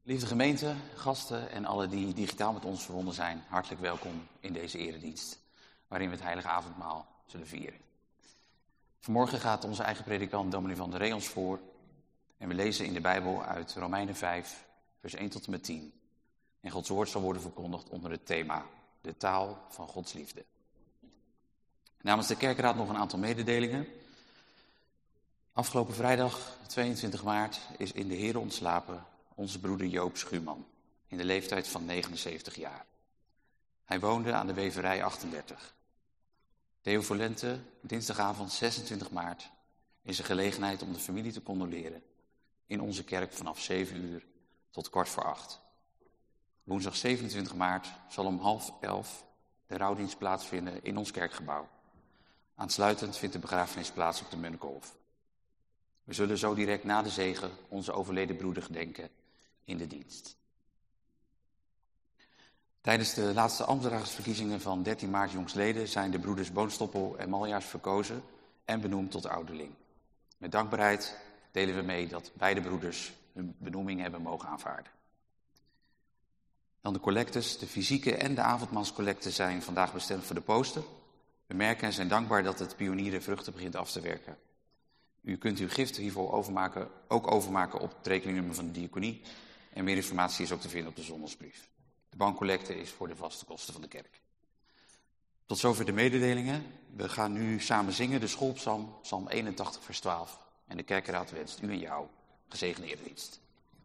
Lieve gemeente, gasten en alle die digitaal met ons verbonden zijn, hartelijk welkom in deze eredienst, waarin we het heilige avondmaal zullen vieren. Vanmorgen gaat onze eigen predikant dominee van der Ree ons voor en we lezen in de Bijbel uit Romeinen 5, vers 1 tot en met 10. En Gods woord zal worden verkondigd onder het thema, de taal van Gods liefde. Namens de kerkraad nog een aantal mededelingen. Afgelopen vrijdag, 22 maart, is in de Here ontslapen onze broeder Joop Schuurman, in de leeftijd van 79 jaar. Hij woonde aan de Weverij 38. Theo Volente, dinsdagavond 26 maart, is een gelegenheid om de familie te condoleren in onze kerk vanaf 7 uur tot 7:15. Woensdag 27 maart zal om 10:30 de rouwdienst plaatsvinden in ons kerkgebouw. Aansluitend vindt de begrafenis plaats op de Munnenkolf. We zullen zo direct na de zegen onze overleden broeder gedenken in de dienst. Tijdens de laatste ambtsdragersverkiezingen van 13 maart jongstleden zijn de broeders Boonstoppel en Maljaars verkozen en benoemd tot ouderling. Met dankbaarheid delen we mee dat beide broeders hun benoeming hebben mogen aanvaarden. Dan de collectes, de fysieke en de avondmaalscollecten zijn vandaag bestemd voor de poster. We merken en zijn dankbaar dat het pionieren vruchten begint af te werken. U kunt uw gift hiervoor overmaken op het rekeningnummer van de diaconie. En meer informatie is ook te vinden op de zondagsbrief. De bankcollecte is voor de vaste kosten van de kerk. Tot zover de mededelingen. We gaan nu samen zingen de schoolpsalm, psalm 81 vers 12. En de kerkenraad wenst u en jou gezegende eredienst.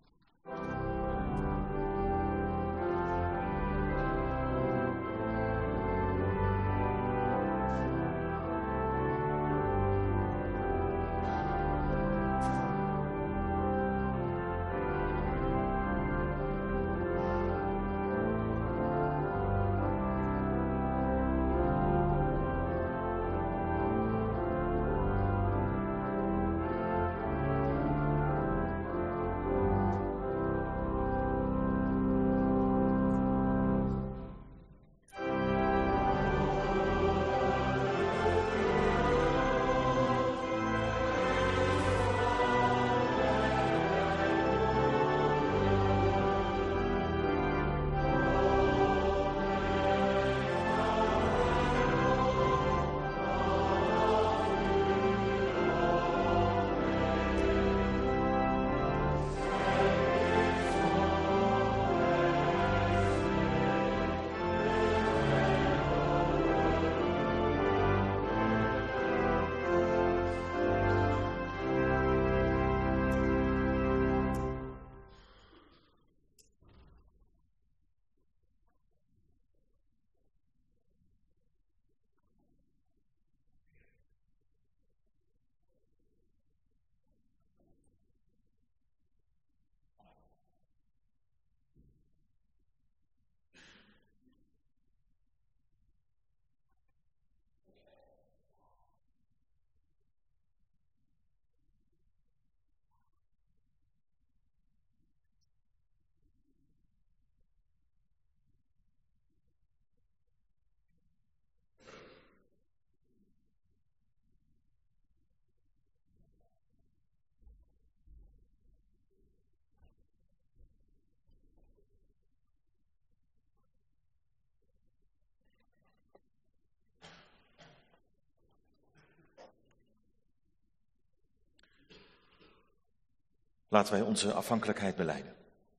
Laten wij onze afhankelijkheid belijden.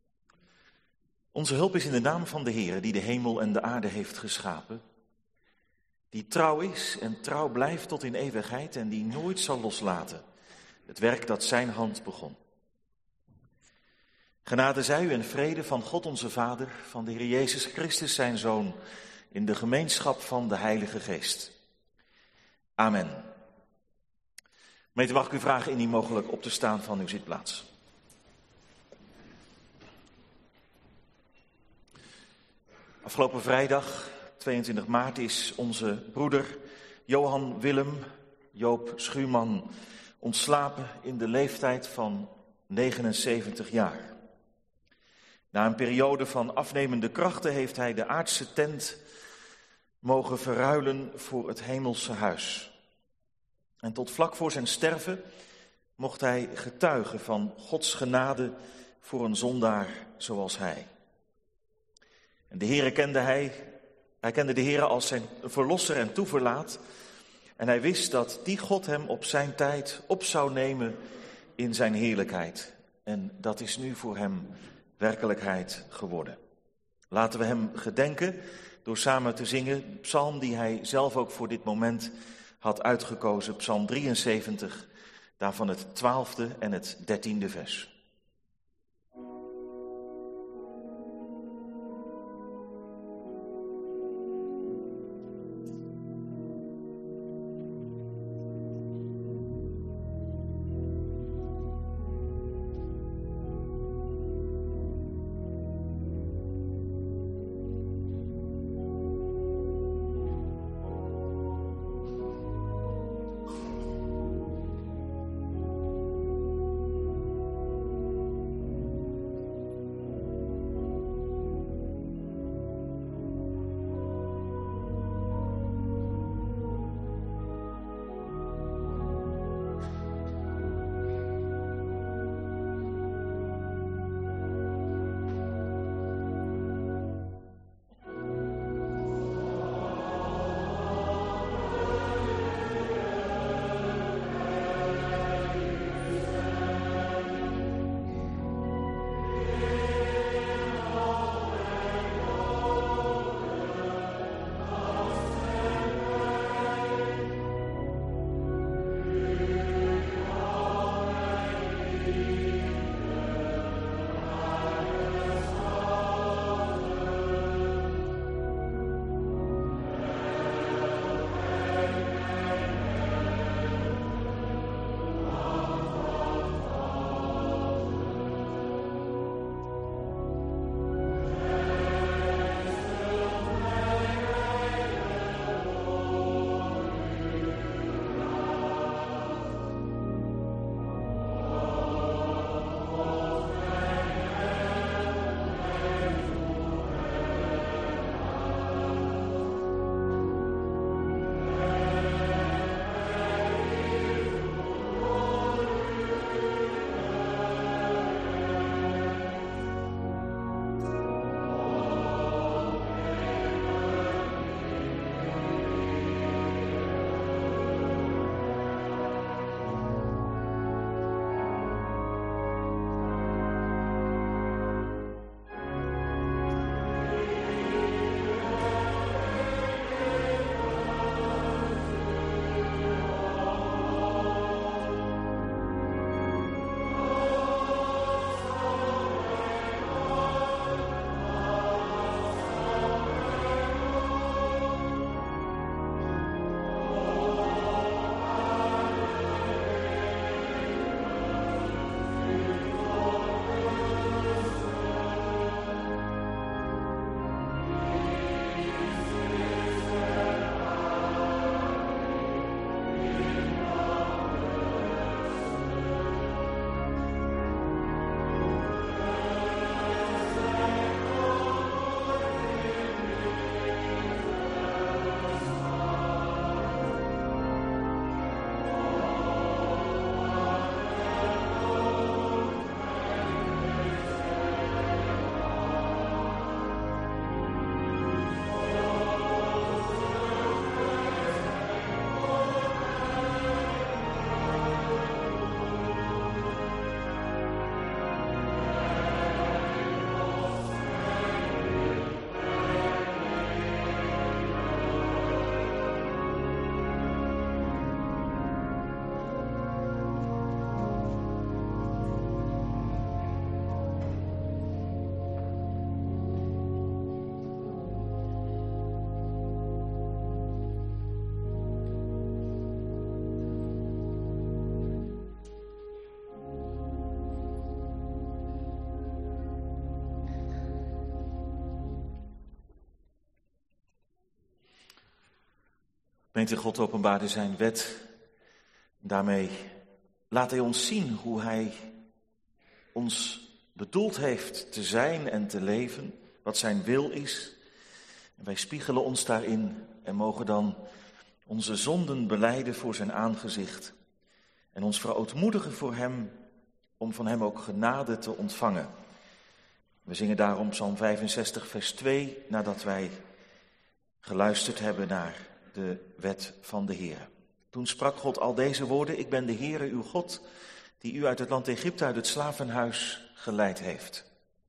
Onze hulp is in de naam van de Heere, die de hemel en de aarde heeft geschapen, die trouw is en trouw blijft tot in eeuwigheid en die nooit zal loslaten het werk dat zijn hand begon. Genade zij u en vrede van God onze Vader, van de Heer Jezus Christus zijn Zoon, in de gemeenschap van de Heilige Geest. Amen. Gemeente, mag ik u vragen indien mogelijk op te staan van uw zitplaats. Afgelopen vrijdag, 22 maart, is onze broeder Johan Willem Joop Schuurman ontslapen in de leeftijd van 79 jaar. Na een periode van afnemende krachten heeft hij de aardse tent mogen verruilen voor het hemelse huis. En tot vlak voor zijn sterven mocht hij getuigen van Gods genade voor een zondaar zoals hij. En de Heere kende hij kende de Heere als zijn verlosser en toeverlaat. En hij wist dat die God hem op zijn tijd op zou nemen in zijn heerlijkheid. En dat is nu voor hem werkelijkheid geworden. Laten we hem gedenken door samen te zingen de psalm die hij zelf ook voor dit moment had uitgekozen. Psalm 73, daarvan het 12e en het 13e vers. Gemeente, God openbaarde zijn wet. Daarmee laat hij ons zien hoe hij ons bedoeld heeft te zijn en te leven, wat zijn wil is. En wij spiegelen ons daarin en mogen dan onze zonden belijden voor zijn aangezicht en ons verootmoedigen voor hem om van hem ook genade te ontvangen. We zingen daarom Psalm 65 vers 2 nadat wij geluisterd hebben naar de wet van de Heer. Toen sprak God al deze woorden: ik ben de Heere uw God, die u uit het land Egypte, uit het slavenhuis geleid heeft.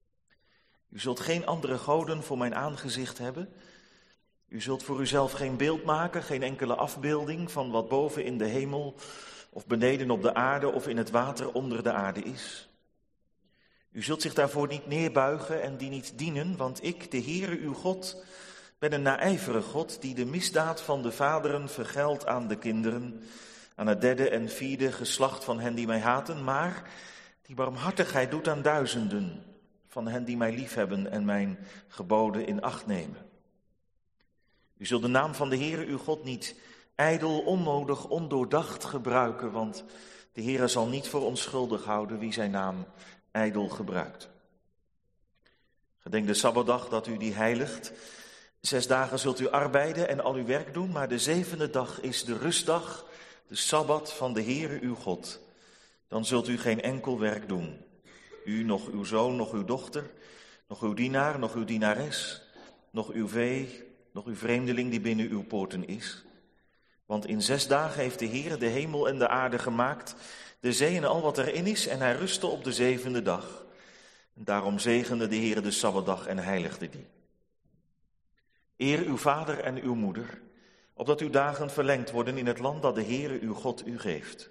U zult geen andere goden voor mijn aangezicht hebben. U zult voor uzelf geen beeld maken, geen enkele afbeelding van wat boven in de hemel of beneden op de aarde of in het water onder de aarde is. U zult zich daarvoor niet neerbuigen en die niet dienen, want ik, de Heere uw God, ben een naijverige God die de misdaad van de vaderen vergeldt aan de kinderen, aan het derde en vierde geslacht van hen die mij haten, maar die barmhartigheid doet aan duizenden van hen die mij liefhebben en mijn geboden in acht nemen. U zult de naam van de Heere uw God niet ijdel, onnodig, ondoordacht gebruiken, want de Heere zal niet voor onschuldig houden wie zijn naam ijdel gebruikt. Gedenk de Sabbatdag dat u die heiligt. 6 dagen zult u arbeiden en al uw werk doen, maar de 7e dag is de rustdag, de Sabbat van de Heere uw God. Dan zult u geen enkel werk doen. U, nog uw zoon, nog uw dochter, nog uw dienaar, nog uw dienares, nog uw vee, nog uw vreemdeling die binnen uw poorten is. Want in 6 dagen heeft de Heere de hemel en de aarde gemaakt, de zee en al wat erin is, en hij rustte op de 7e dag. En daarom zegende de Heere de Sabbatdag en heiligde die. Eer uw vader en uw moeder, opdat uw dagen verlengd worden in het land dat de Heere uw God u geeft.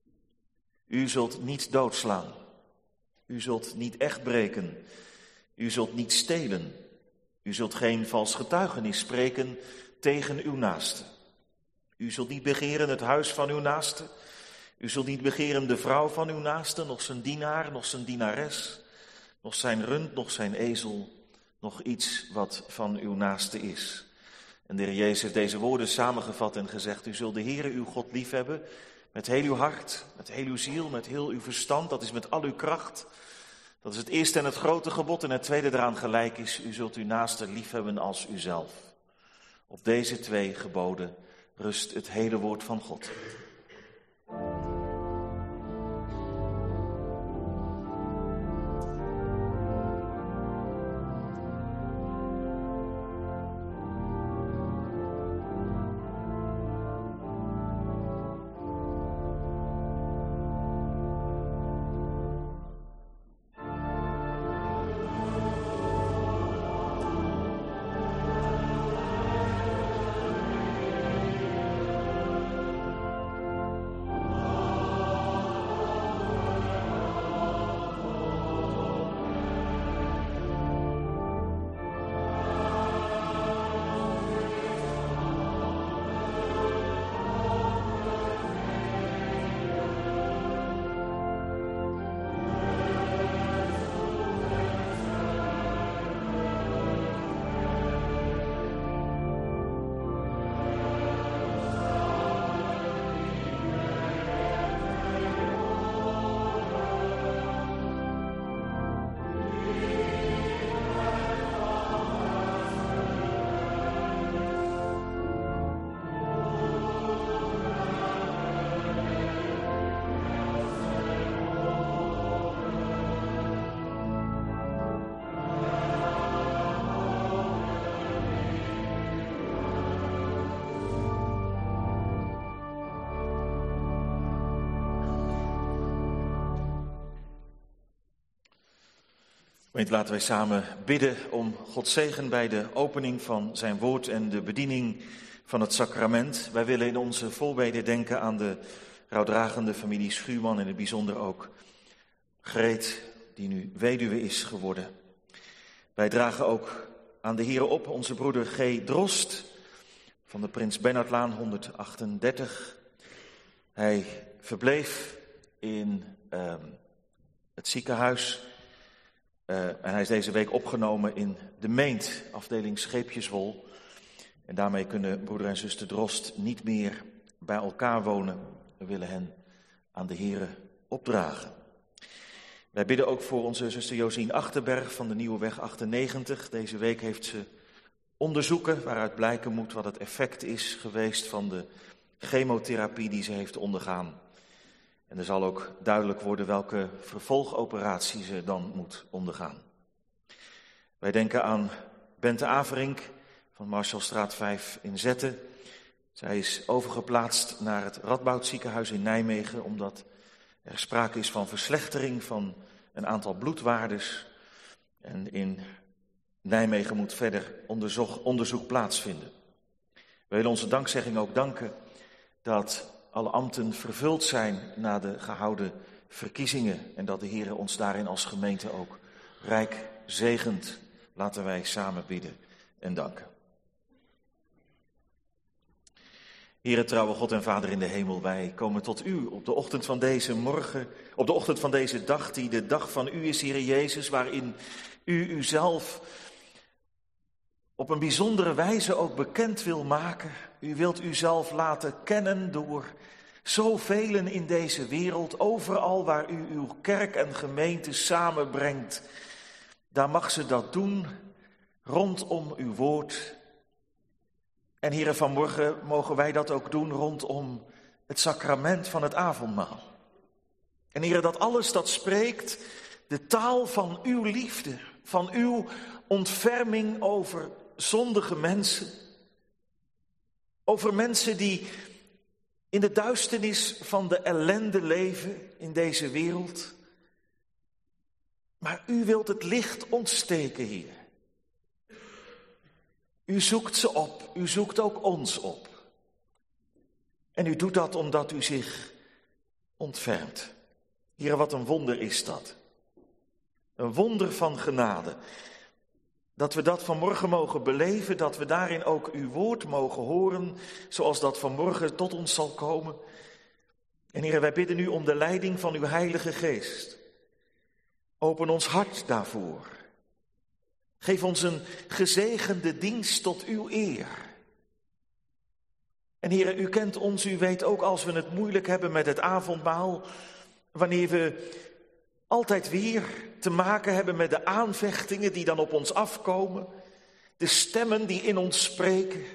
U zult niet doodslaan. U zult niet echt breken. U zult niet stelen. U zult geen vals getuigenis spreken tegen uw naaste. U zult niet begeren het huis van uw naaste. U zult niet begeren de vrouw van uw naaste, nog zijn dienaar, nog zijn dienares, nog zijn rund, nog zijn ezel, nog iets wat van uw naaste is. En de Heer Jezus heeft deze woorden samengevat en gezegd: u zult de Heere uw God liefhebben met heel uw hart, met heel uw ziel, met heel uw verstand. Dat is met al uw kracht. Dat is het eerste en het grote gebod. En het tweede eraan gelijk is: u zult uw naaste liefhebben als uzelf. Op deze 2 geboden rust het hele woord van God. Laten wij samen bidden om Gods zegen bij de opening van zijn woord en de bediening van het sacrament. Wij willen in onze voorbeden denken aan de rouwdragende familie Schuurman en in het bijzonder ook Greet, die nu weduwe is geworden. Wij dragen ook aan de Heere op onze broeder G. Drost van de Prins Bernhardlaan 138. Hij verbleef in het ziekenhuis. En hij is deze week opgenomen in de Meent, afdeling Scheepjeswol. En daarmee kunnen broeder en zuster Drost niet meer bij elkaar wonen. We willen hen aan de Heere opdragen. Wij bidden ook voor onze zuster Josien Achterberg van de Nieuweweg 98. Deze week heeft ze onderzoeken waaruit blijken moet wat het effect is geweest van de chemotherapie die ze heeft ondergaan. En er zal ook duidelijk worden welke vervolgoperatie ze dan moet ondergaan. Wij denken aan Bente Averink van Marshallstraat 5 in Zetten. Zij is overgeplaatst naar het Radboud ziekenhuis in Nijmegen, omdat er sprake is van verslechtering van een aantal bloedwaardes. En in Nijmegen moet verder onderzoek plaatsvinden. We willen onze dankzegging ook danken dat alle ambten vervuld zijn na de gehouden verkiezingen. En dat de Heer ons daarin als gemeente ook rijk zegent. Laten wij samen bidden en danken. Heere trouwe God en Vader in de hemel, wij komen tot u op de ochtend van deze morgen, op de ochtend van deze dag die de dag van u is, Heere Jezus, waarin u uzelf op een bijzondere wijze ook bekend wil maken. U wilt uzelf laten kennen door zoveel in deze wereld, overal waar u uw kerk en gemeente samenbrengt. Daar mag ze dat doen rondom uw woord. En Heere, vanmorgen mogen wij dat ook doen rondom het sacrament van het avondmaal. En Heere, dat alles dat spreekt de taal van uw liefde, van uw ontferming over zondige mensen. Over mensen die in de duisternis van de ellende leven in deze wereld. Maar u wilt het licht ontsteken, Heer. U zoekt ze op, u zoekt ook ons op. En u doet dat omdat u zich ontfermt. Heer, wat een wonder is dat. Een wonder van genade. Dat we dat vanmorgen mogen beleven, dat we daarin ook uw woord mogen horen, zoals dat vanmorgen tot ons zal komen. En Heer, wij bidden u om de leiding van uw Heilige Geest. Open ons hart daarvoor. Geef ons een gezegende dienst tot uw eer. En Heer, u kent ons, u weet ook als we het moeilijk hebben met het avondmaal, wanneer we altijd weer te maken hebben met de aanvechtingen die dan op ons afkomen, de stemmen die in ons spreken.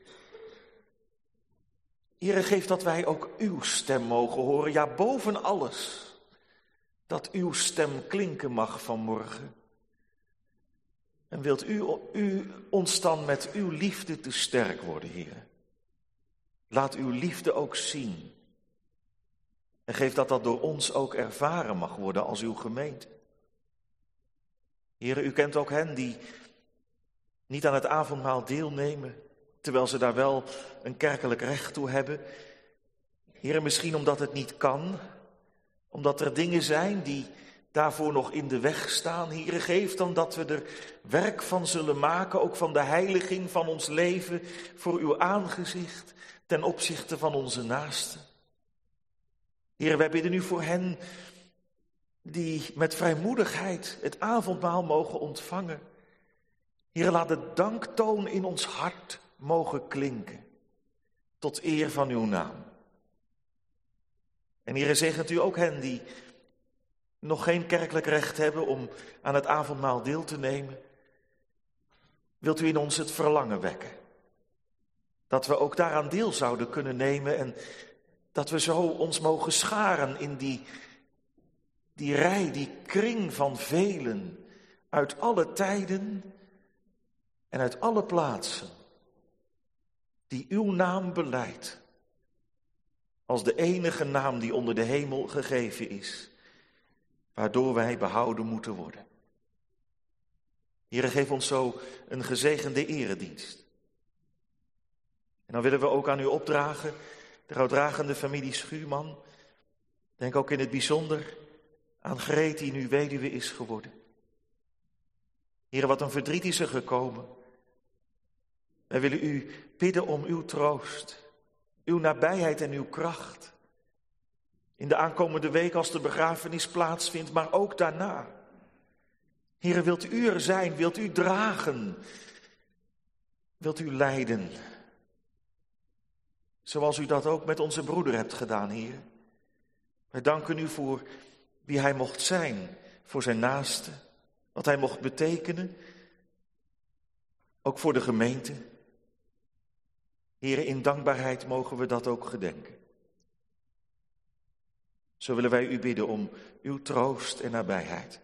Heer, geef dat wij ook uw stem mogen horen, ja boven alles, dat uw stem klinken mag vanmorgen. En wilt u ons dan met uw liefde te sterk worden, Heer. Laat uw liefde ook zien. En geef dat door ons ook ervaren mag worden als uw gemeente. Heer, u kent ook hen die niet aan het avondmaal deelnemen, terwijl ze daar wel een kerkelijk recht toe hebben. Heer, misschien omdat het niet kan, omdat er dingen zijn die daarvoor nog in de weg staan. Heer, geef dan dat we er werk van zullen maken, ook van de heiliging van ons leven voor uw aangezicht, ten opzichte van onze naasten. Heer, wij bidden u voor hen die met vrijmoedigheid het avondmaal mogen ontvangen. Heer, laat de danktoon in ons hart mogen klinken, tot eer van uw naam. En Heer, zegent u ook hen die nog geen kerkelijk recht hebben om aan het avondmaal deel te nemen. Wilt u in ons het verlangen wekken, dat we ook daaraan deel zouden kunnen nemen en dat we zo ons mogen scharen in die rij, die kring van velen uit alle tijden en uit alle plaatsen, die uw naam belijdt als de enige naam die onder de hemel gegeven is, waardoor wij behouden moeten worden. Heere, geef ons zo een gezegende eredienst. En dan willen we ook aan u opdragen, de rouwdragende familie Schuurman. Denk ook in het bijzonder aan Greet, die nu weduwe is geworden. Heere, wat een verdriet is er gekomen. Wij willen u bidden om uw troost, uw nabijheid en uw kracht. In de aankomende week als de begrafenis plaatsvindt, maar ook daarna. Heere, wilt u er zijn, wilt u dragen, wilt u leiden. Zoals u dat ook met onze broeder hebt gedaan, Heer. Wij danken u voor wie hij mocht zijn, voor zijn naaste, wat hij mocht betekenen, ook voor de gemeente. Heer, in dankbaarheid mogen we dat ook gedenken. Zo willen wij u bidden om uw troost en nabijheid.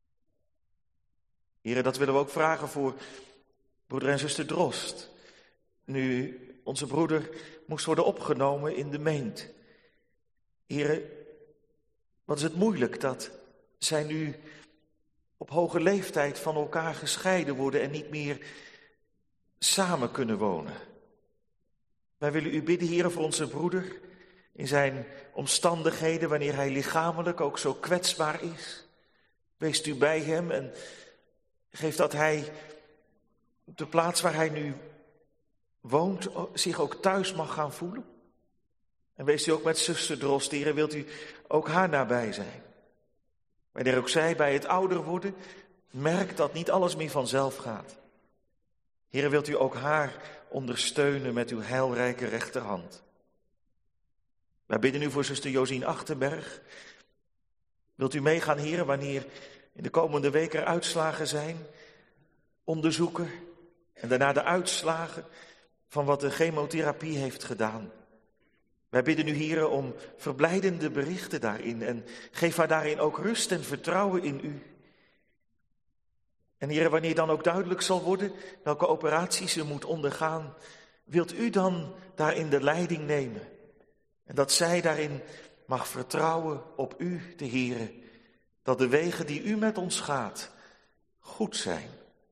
Here, dat willen we ook vragen voor broeder en zuster Drost. Nu onze broeder moest worden opgenomen in de meent. Here, wat is het moeilijk dat zij nu op hoge leeftijd van elkaar gescheiden worden en niet meer samen kunnen wonen. Wij willen u bidden, Heere, voor onze broeder in zijn omstandigheden, wanneer hij lichamelijk ook zo kwetsbaar is. Wees u bij hem en geef dat hij op de plaats waar hij nu woont zich ook thuis mag gaan voelen. En wees u ook met zuster Drost, Heere, wilt u ook haar nabij zijn. Wanneer ook zij bij het ouder worden, merkt dat niet alles meer vanzelf gaat. Heere, wilt u ook haar ondersteunen met uw heilrijke rechterhand. Wij bidden u voor zuster Josien Achterberg. Wilt u meegaan, Heere, wanneer in de komende weken er uitslagen zijn, onderzoeken en daarna de uitslagen van wat de chemotherapie heeft gedaan. Wij bidden u, Heere, om verblijdende berichten daarin en geef haar daarin ook rust en vertrouwen in u. En Heere, wanneer dan ook duidelijk zal worden welke operatie ze moet ondergaan, wilt u dan daarin de leiding nemen. En dat zij daarin mag vertrouwen op u, de Heere, dat de wegen die u met ons gaat goed zijn.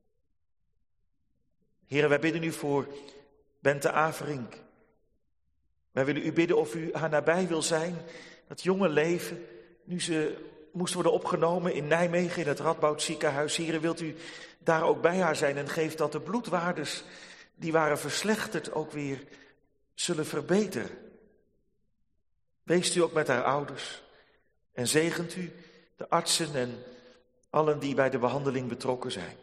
Heere, wij bidden u voor Bente Averink. Wij willen u bidden of u haar nabij wil zijn, dat jonge leven, nu ze moest worden opgenomen in Nijmegen in het Radboud ziekenhuis. Heere, wilt u daar ook bij haar zijn en geeft dat de bloedwaardes die waren verslechterd ook weer zullen verbeteren. Weest u ook met haar ouders en zegent u de artsen en allen die bij de behandeling betrokken zijn.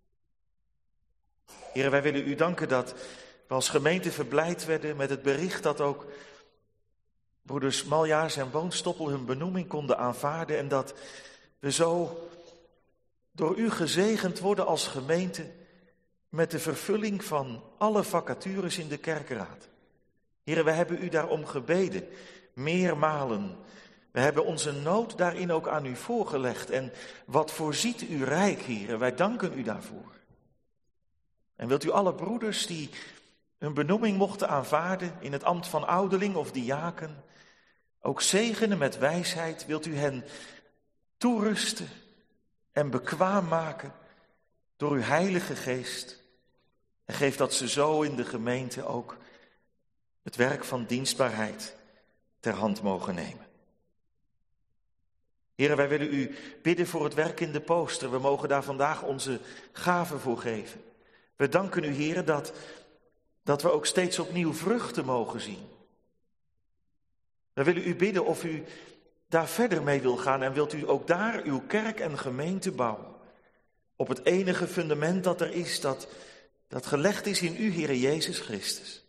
Heere, wij willen u danken dat we als gemeente verblijd werden met het bericht dat ook broeders Maljaars en Woonstoppel hun benoeming konden aanvaarden en dat we zo door u gezegend worden als gemeente met de vervulling van alle vacatures in de kerkraad. Heere, we hebben u daarom gebeden, meermalen. We hebben onze nood daarin ook aan u voorgelegd en wat voorziet u rijk, Heere, wij danken u daarvoor. En wilt u alle broeders die hun benoeming mochten aanvaarden in het ambt van ouderling of diaken, ook zegenen met wijsheid, wilt u hen toerusten en bekwaam maken door uw heilige geest. En geef dat ze zo in de gemeente ook het werk van dienstbaarheid ter hand mogen nemen. Heere, wij willen u bidden voor het werk in de Pooster. We mogen daar vandaag onze gaven voor geven. We danken u, Heere, dat we ook steeds opnieuw vruchten mogen zien. We willen u bidden of u daar verder mee wil gaan en wilt u ook daar uw kerk en gemeente bouwen. Op het enige fundament dat er is, dat gelegd is in u, Heere Jezus Christus.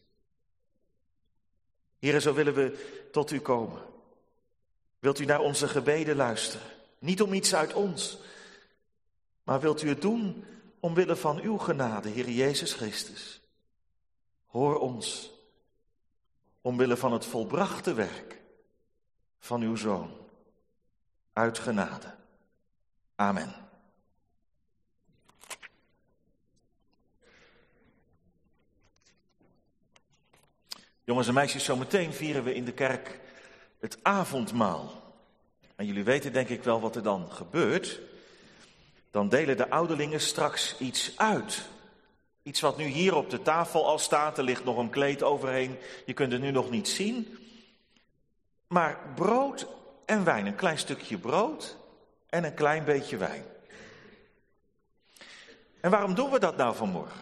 Heere, zo willen we tot u komen. Wilt u naar onze gebeden luisteren? Niet om iets uit ons, maar wilt u het doen omwille van uw genade, Heere Jezus Christus. Hoor ons, omwille van het volbrachte werk van uw Zoon, uit genade. Amen. Jongens en meisjes, zometeen vieren we in de kerk het avondmaal. En jullie weten denk ik wel wat er dan gebeurt. Dan delen de ouderlingen straks iets uit. Iets wat nu hier op de tafel al staat, er ligt nog een kleed overheen. Je kunt het nu nog niet zien. Maar brood en wijn, een klein stukje brood en een klein beetje wijn. En waarom doen we dat nou vanmorgen?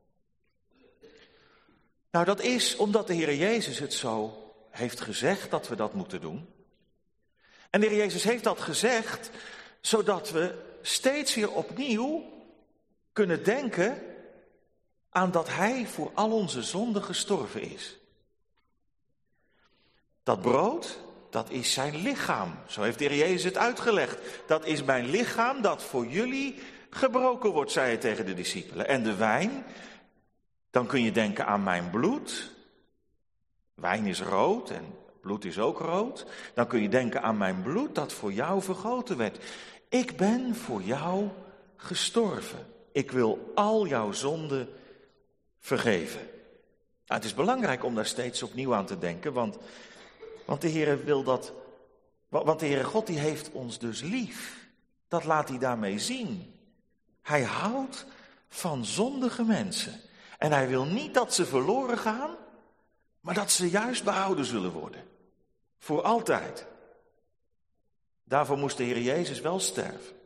Nou, dat is omdat de Heer Jezus het zo heeft gezegd dat we dat moeten doen. En de Heer Jezus heeft dat gezegd, zodat we steeds weer opnieuw kunnen denken aan dat Hij voor al onze zonden gestorven is. Dat brood, dat is zijn lichaam. Zo heeft de Heer Jezus het uitgelegd. Dat is mijn lichaam dat voor jullie gebroken wordt, zei hij tegen de discipelen. En de wijn, dan kun je denken aan mijn bloed. Wijn is rood en bloed is ook rood, dan kun je denken aan mijn bloed dat voor jou vergoten werd. Ik ben voor jou gestorven. Ik wil al jouw zonden vergeven. Nou, het is belangrijk om daar steeds opnieuw aan te denken, want de Heere wil dat. Want de Heere God die heeft ons dus lief. Dat laat hij daarmee zien. Hij houdt van zondige mensen. En hij wil niet dat ze verloren gaan, maar dat ze juist behouden zullen worden. Voor altijd. Daarvoor moest de Heer Jezus wel sterven.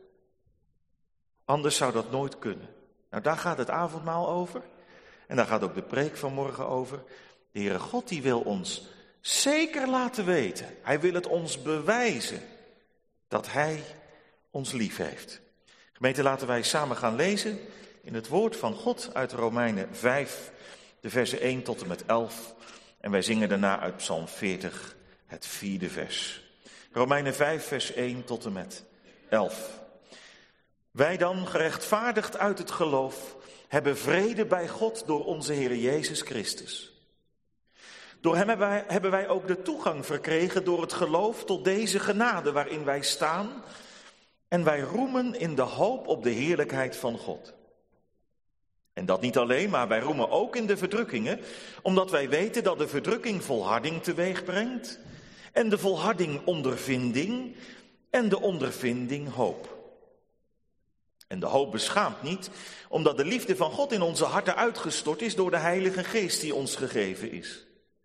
Anders zou dat nooit kunnen. Nou, daar gaat het avondmaal over. En daar gaat ook de preek van morgen over. De Heere God die wil ons zeker laten weten. Hij wil het ons bewijzen dat hij ons lief heeft. Gemeente, laten wij samen gaan lezen in het woord van God uit Romeinen 5, de versen 1 tot en met 11. En wij zingen daarna uit Psalm 40, het 4e vers. Romeinen 5, vers 1 tot en met 11. Wij dan, gerechtvaardigd uit het geloof, hebben vrede bij God door onze Heer Jezus Christus. Door hem hebben wij ook de toegang verkregen door het geloof tot deze genade waarin wij staan. En wij roemen in de hoop op de heerlijkheid van God. En dat niet alleen, maar wij roemen ook in de verdrukkingen, omdat wij weten dat de verdrukking volharding teweeg brengt. En de volharding ondervinding en de ondervinding hoop. En de hoop beschaamt niet, omdat de liefde van God in onze harten uitgestort is door de Heilige Geest die ons gegeven is.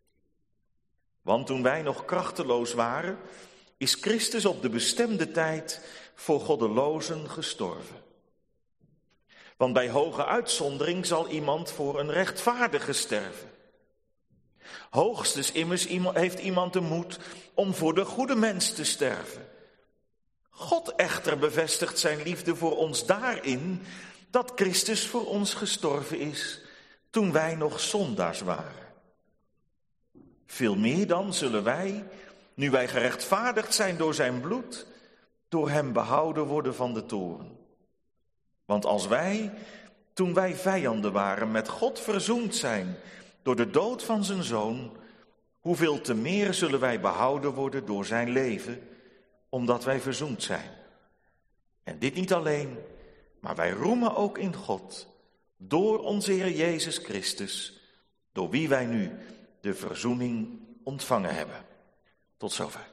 Want toen wij nog krachteloos waren, is Christus op de bestemde tijd voor goddelozen gestorven. Want bij hoge uitzondering zal iemand voor een rechtvaardige sterven. Hoogstens immers heeft iemand de moed om voor de goede mens te sterven. God echter bevestigt zijn liefde voor ons daarin dat Christus voor ons gestorven is toen wij nog zondaars waren. Veel meer dan zullen wij, nu wij gerechtvaardigd zijn door zijn bloed, door hem behouden worden van de toorn. Want als wij, toen wij vijanden waren, met God verzoend zijn door de dood van zijn zoon, hoeveel te meer zullen wij behouden worden door zijn leven, omdat wij verzoend zijn. En dit niet alleen, maar wij roemen ook in God, door onze Heer Jezus Christus, door wie wij nu de verzoening ontvangen hebben. Tot zover.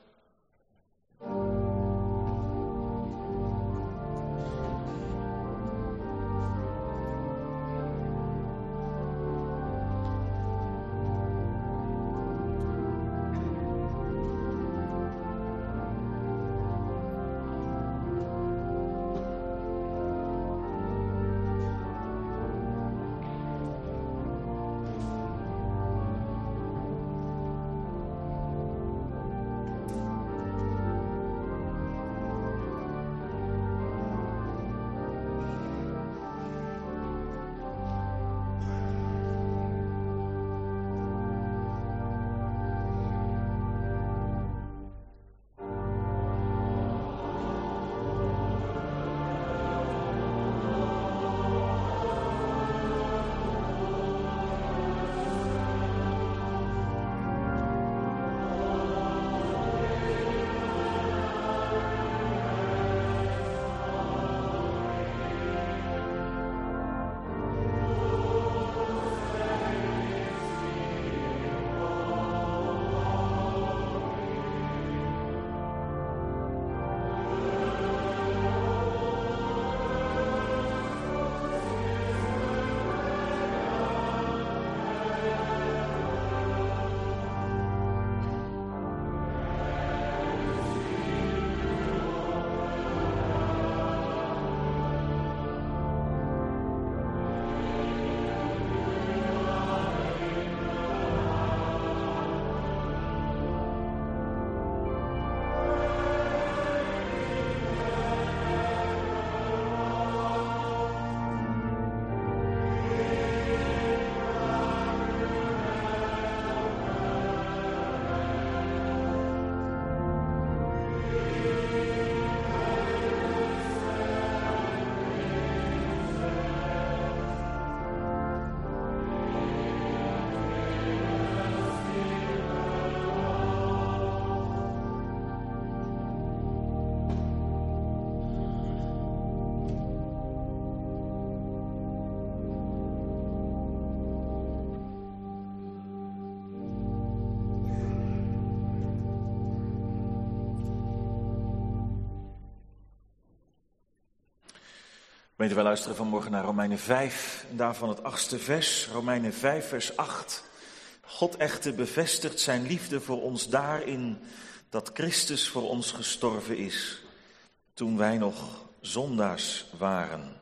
Gemeente, wij luisteren vanmorgen naar Romeinen 5 en daarvan het 8e vers. Romeinen 5 vers 8. God echter bevestigt zijn liefde voor ons daarin dat Christus voor ons gestorven is, toen wij nog zondaars waren.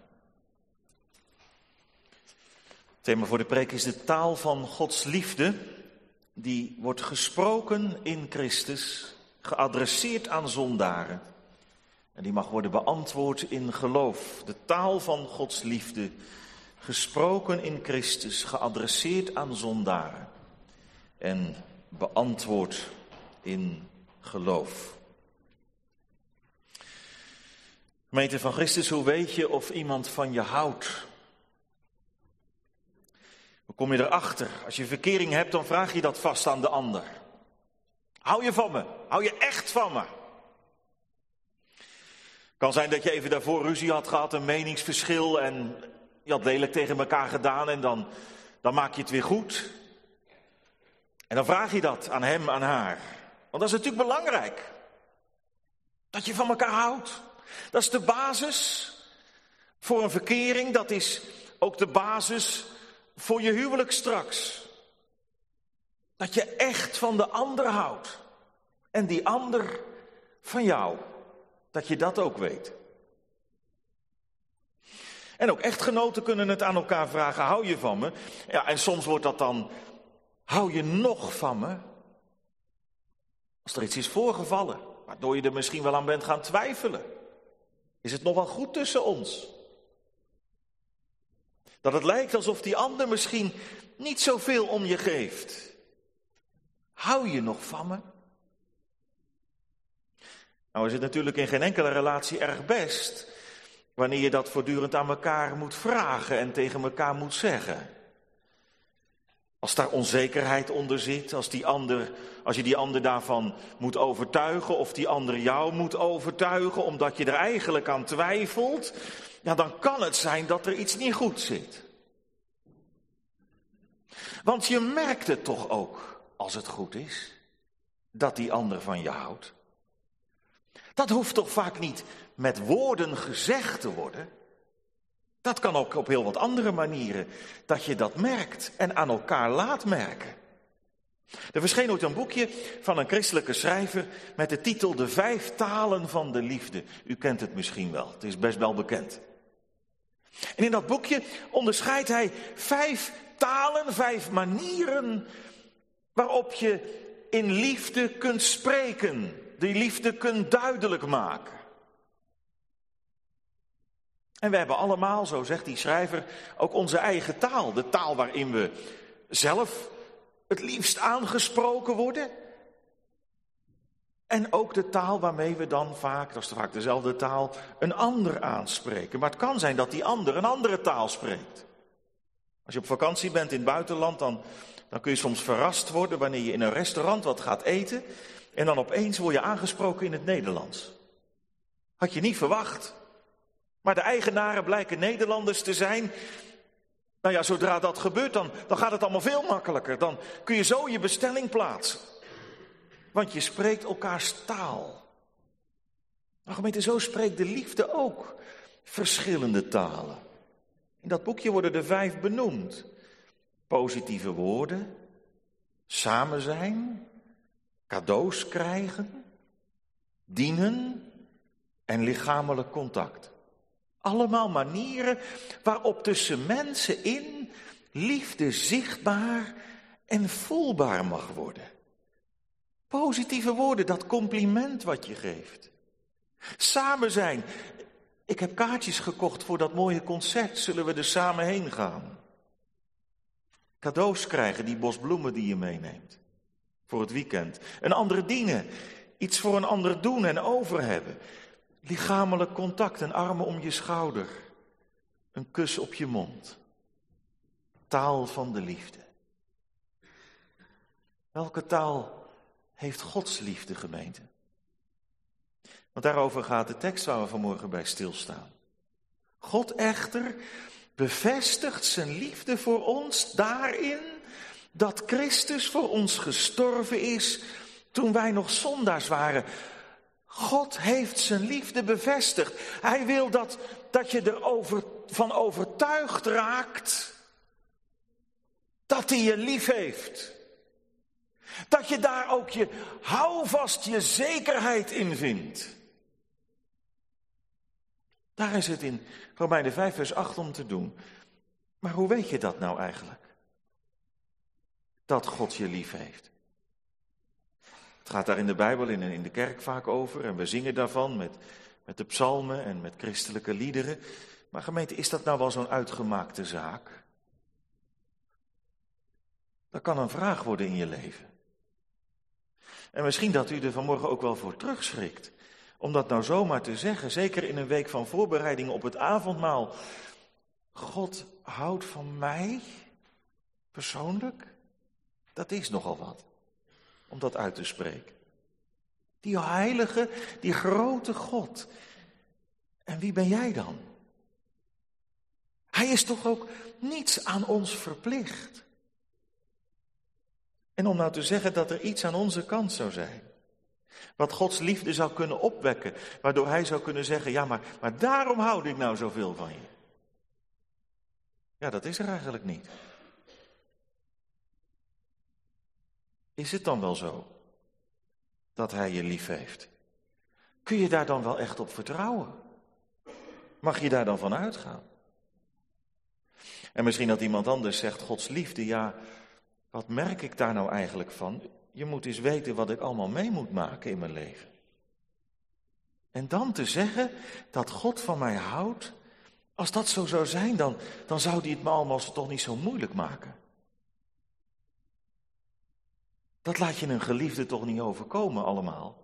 Het thema voor de preek is de taal van Gods liefde. Die wordt gesproken in Christus, geadresseerd aan zondaren. En die mag worden beantwoord in geloof. De taal van Gods liefde, gesproken in Christus, geadresseerd aan zondaren. En beantwoord in geloof. Gemeente van Christus, hoe weet je of iemand van je houdt? Hoe kom je erachter? Als je verkering hebt, dan vraag je dat vast aan de ander. Hou je van me? Hou je echt van me? Kan zijn dat je even daarvoor ruzie had gehad, een meningsverschil en je had lelijk tegen elkaar gedaan en dan maak je het weer goed. En dan vraag je dat aan hem, aan haar. Want dat is natuurlijk belangrijk. Dat je van elkaar houdt. Dat is de basis voor een verkering. Dat is ook de basis voor je huwelijk straks. Dat je echt van de ander houdt. En die ander van jou. Dat je dat ook weet. En ook echtgenoten kunnen het aan elkaar vragen. Hou je van me? Ja, en soms wordt dat dan. Hou je nog van me? Als er iets is voorgevallen, waardoor je er misschien wel aan bent gaan twijfelen. Is het nog wel goed tussen ons? Dat het lijkt alsof die ander misschien niet zoveel om je geeft. Hou je nog van me? Nou is het natuurlijk in geen enkele relatie erg best wanneer je dat voortdurend aan elkaar moet vragen en tegen elkaar moet zeggen. Als daar onzekerheid onder zit, als je die ander daarvan moet overtuigen of die ander jou moet overtuigen omdat je er eigenlijk aan twijfelt, ja, dan kan het zijn dat er iets niet goed zit. Want je merkt het toch ook, als het goed is, dat die ander van je houdt. Dat hoeft toch vaak niet met woorden gezegd te worden. Dat kan ook op heel wat andere manieren, dat je dat merkt en aan elkaar laat merken. Er verscheen ooit een boekje van een christelijke schrijver met de titel De 5 talen van de liefde. U kent het misschien wel, het is best wel bekend. En in dat boekje onderscheidt hij 5 talen, 5 manieren waarop je in liefde kunt spreken, die liefde kunt duidelijk maken. En we hebben allemaal, zo zegt die schrijver, ook onze eigen taal. De taal waarin we zelf het liefst aangesproken worden. En ook de taal waarmee we dan vaak, dat is vaak dezelfde taal, een ander aanspreken. Maar het kan zijn dat die ander een andere taal spreekt. Als je op vakantie bent in het buitenland, dan kun je soms verrast worden wanneer je in een restaurant wat gaat eten. En dan opeens word je aangesproken in het Nederlands. Had je niet verwacht. Maar de eigenaren blijken Nederlanders te zijn. Nou ja, zodra dat gebeurt, dan gaat het allemaal veel makkelijker. Dan kun je zo je bestelling plaatsen. Want je spreekt elkaars taal. Nou gemeente, zo spreekt de liefde ook verschillende talen. In dat boekje worden er 5 benoemd. Positieve woorden, samen zijn, cadeaus krijgen, dienen en lichamelijk contact. Allemaal manieren waarop tussen mensen in liefde zichtbaar en voelbaar mag worden. Positieve woorden, dat compliment wat je geeft. Samen zijn. Ik heb kaartjes gekocht voor dat mooie concert, zullen we er samen heen gaan? Cadeaus krijgen, die bos bloemen die je meeneemt voor het weekend. Een ander dienen, iets voor een ander doen en over hebben. Lichamelijk contact, een arm om je schouder, een kus op je mond. Taal van de liefde. Welke taal heeft Gods liefde, gemeente? Want daarover gaat de tekst waar we vanmorgen bij stilstaan. God echter bevestigt zijn liefde voor ons daarin dat Christus voor ons gestorven is toen wij nog zondaars waren. God heeft zijn liefde bevestigd. Hij wil dat dat je van overtuigd raakt dat hij je lief heeft. Dat je daar ook je houvast, je zekerheid in vindt. Daar is het in Romeinen 5 vers 8 om te doen. Maar hoe weet je dat nou eigenlijk? Dat God je lief heeft. Het gaat daar in de Bijbel en in de kerk vaak over. En we zingen daarvan met de psalmen en met christelijke liederen. Maar gemeente, is dat nou wel zo'n uitgemaakte zaak? Dat kan een vraag worden in je leven. En misschien dat u er vanmorgen ook wel voor terugschrikt. Om dat nou zomaar te zeggen, zeker in een week van voorbereiding op het avondmaal. God houdt van mij, persoonlijk. Dat is nogal wat, om dat uit te spreken. Die heilige, die grote God. En wie ben jij dan? Hij is toch ook niets aan ons verplicht. En om nou te zeggen dat er iets aan onze kant zou zijn. Wat Gods liefde zou kunnen opwekken. Waardoor hij zou kunnen zeggen, ja maar daarom houd ik nou zoveel van je. Ja, dat is er eigenlijk niet. Is het dan wel zo dat hij je lief heeft? Kun je daar dan wel echt op vertrouwen? Mag je daar dan van uitgaan? En misschien dat iemand anders zegt, Gods liefde, ja, wat merk ik daar nou eigenlijk van? Je moet eens weten wat ik allemaal mee moet maken in mijn leven. En dan te zeggen dat God van mij houdt, als dat zo zou zijn, dan zou hij het me allemaal toch niet zo moeilijk maken. Dat laat je een geliefde toch niet overkomen allemaal.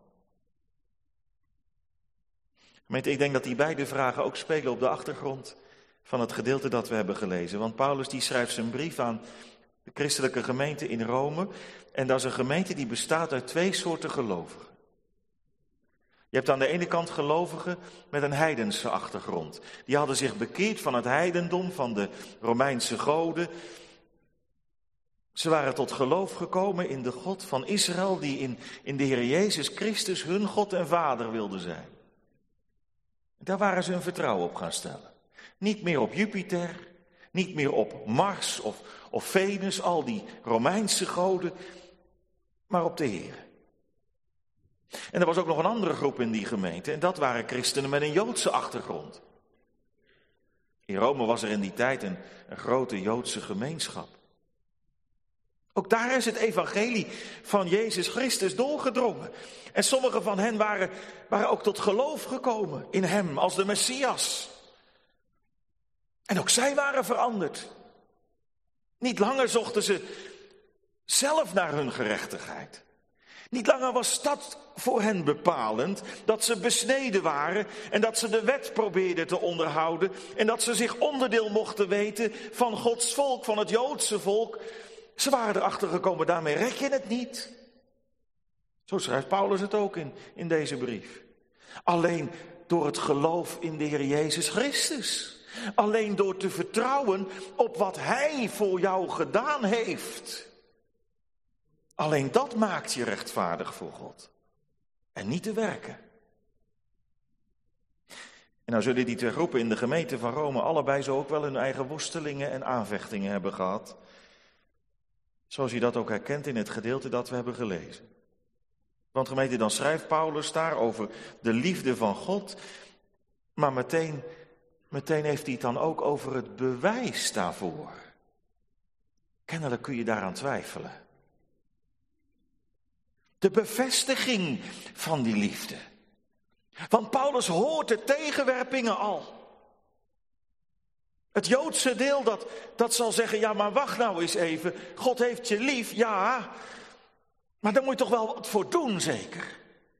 Gemeente, ik denk dat die beide vragen ook spelen op de achtergrond van het gedeelte dat we hebben gelezen. Want Paulus die schrijft zijn brief aan de christelijke gemeente in Rome. En dat is een gemeente die bestaat uit twee soorten gelovigen. Je hebt aan de ene kant gelovigen met een heidense achtergrond. Die hadden zich bekeerd van het heidendom, van de Romeinse goden. Ze waren tot geloof gekomen in de God van Israël, die in de Heer Jezus Christus hun God en Vader wilde zijn. Daar waren ze hun vertrouwen op gaan stellen. Niet meer op Jupiter, niet meer op Mars of Venus, al die Romeinse goden, maar op de Heer. En er was ook nog een andere groep in die gemeente en dat waren christenen met een Joodse achtergrond. In Rome was er in die tijd een grote Joodse gemeenschap. Ook daar is het evangelie van Jezus Christus doorgedrongen. En sommigen van hen waren ook tot geloof gekomen in hem als de Messias. En ook zij waren veranderd. Niet langer zochten ze zelf naar hun gerechtigheid. Niet langer was dat voor hen bepalend, dat ze besneden waren en dat ze de wet probeerden te onderhouden en dat ze zich onderdeel mochten weten van Gods volk, van het Joodse volk. Ze waren erachter gekomen, daarmee red je het niet. Zo schrijft Paulus het ook in deze brief. Alleen door het geloof in de Heer Jezus Christus. Alleen door te vertrouwen op wat Hij voor jou gedaan heeft. Alleen dat maakt je rechtvaardig voor God. En niet te werken. En nou zullen die twee groepen in de gemeente van Rome allebei zo ook wel hun eigen worstelingen en aanvechtingen hebben gehad. Zoals je dat ook herkent in het gedeelte dat we hebben gelezen. Want gemeente, dan schrijft Paulus daar over de liefde van God. Maar meteen heeft hij het dan ook over het bewijs daarvoor. Kennelijk kun je daaraan twijfelen. De bevestiging van die liefde. Want Paulus hoort de tegenwerpingen al. Het Joodse deel dat zal zeggen, ja maar wacht nou eens even. God heeft je lief, ja. Maar daar moet je toch wel wat voor doen, zeker.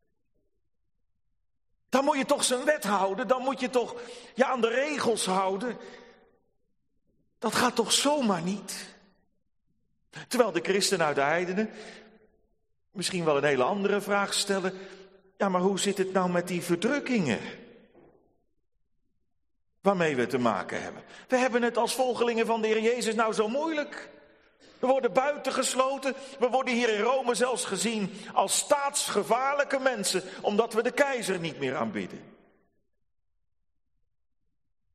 Dan moet je toch zijn wet houden. Dan moet je toch je aan de regels houden. Dat gaat toch zomaar niet. Terwijl de christenen uit de heidenen misschien wel een hele andere vraag stellen. Ja, maar hoe zit het nou met die verdrukkingen? Waarmee we te maken hebben. We hebben het als volgelingen van de Heer Jezus nou zo moeilijk. We worden buitengesloten. We worden hier in Rome zelfs gezien als staatsgevaarlijke mensen. Omdat we de keizer niet meer aanbidden.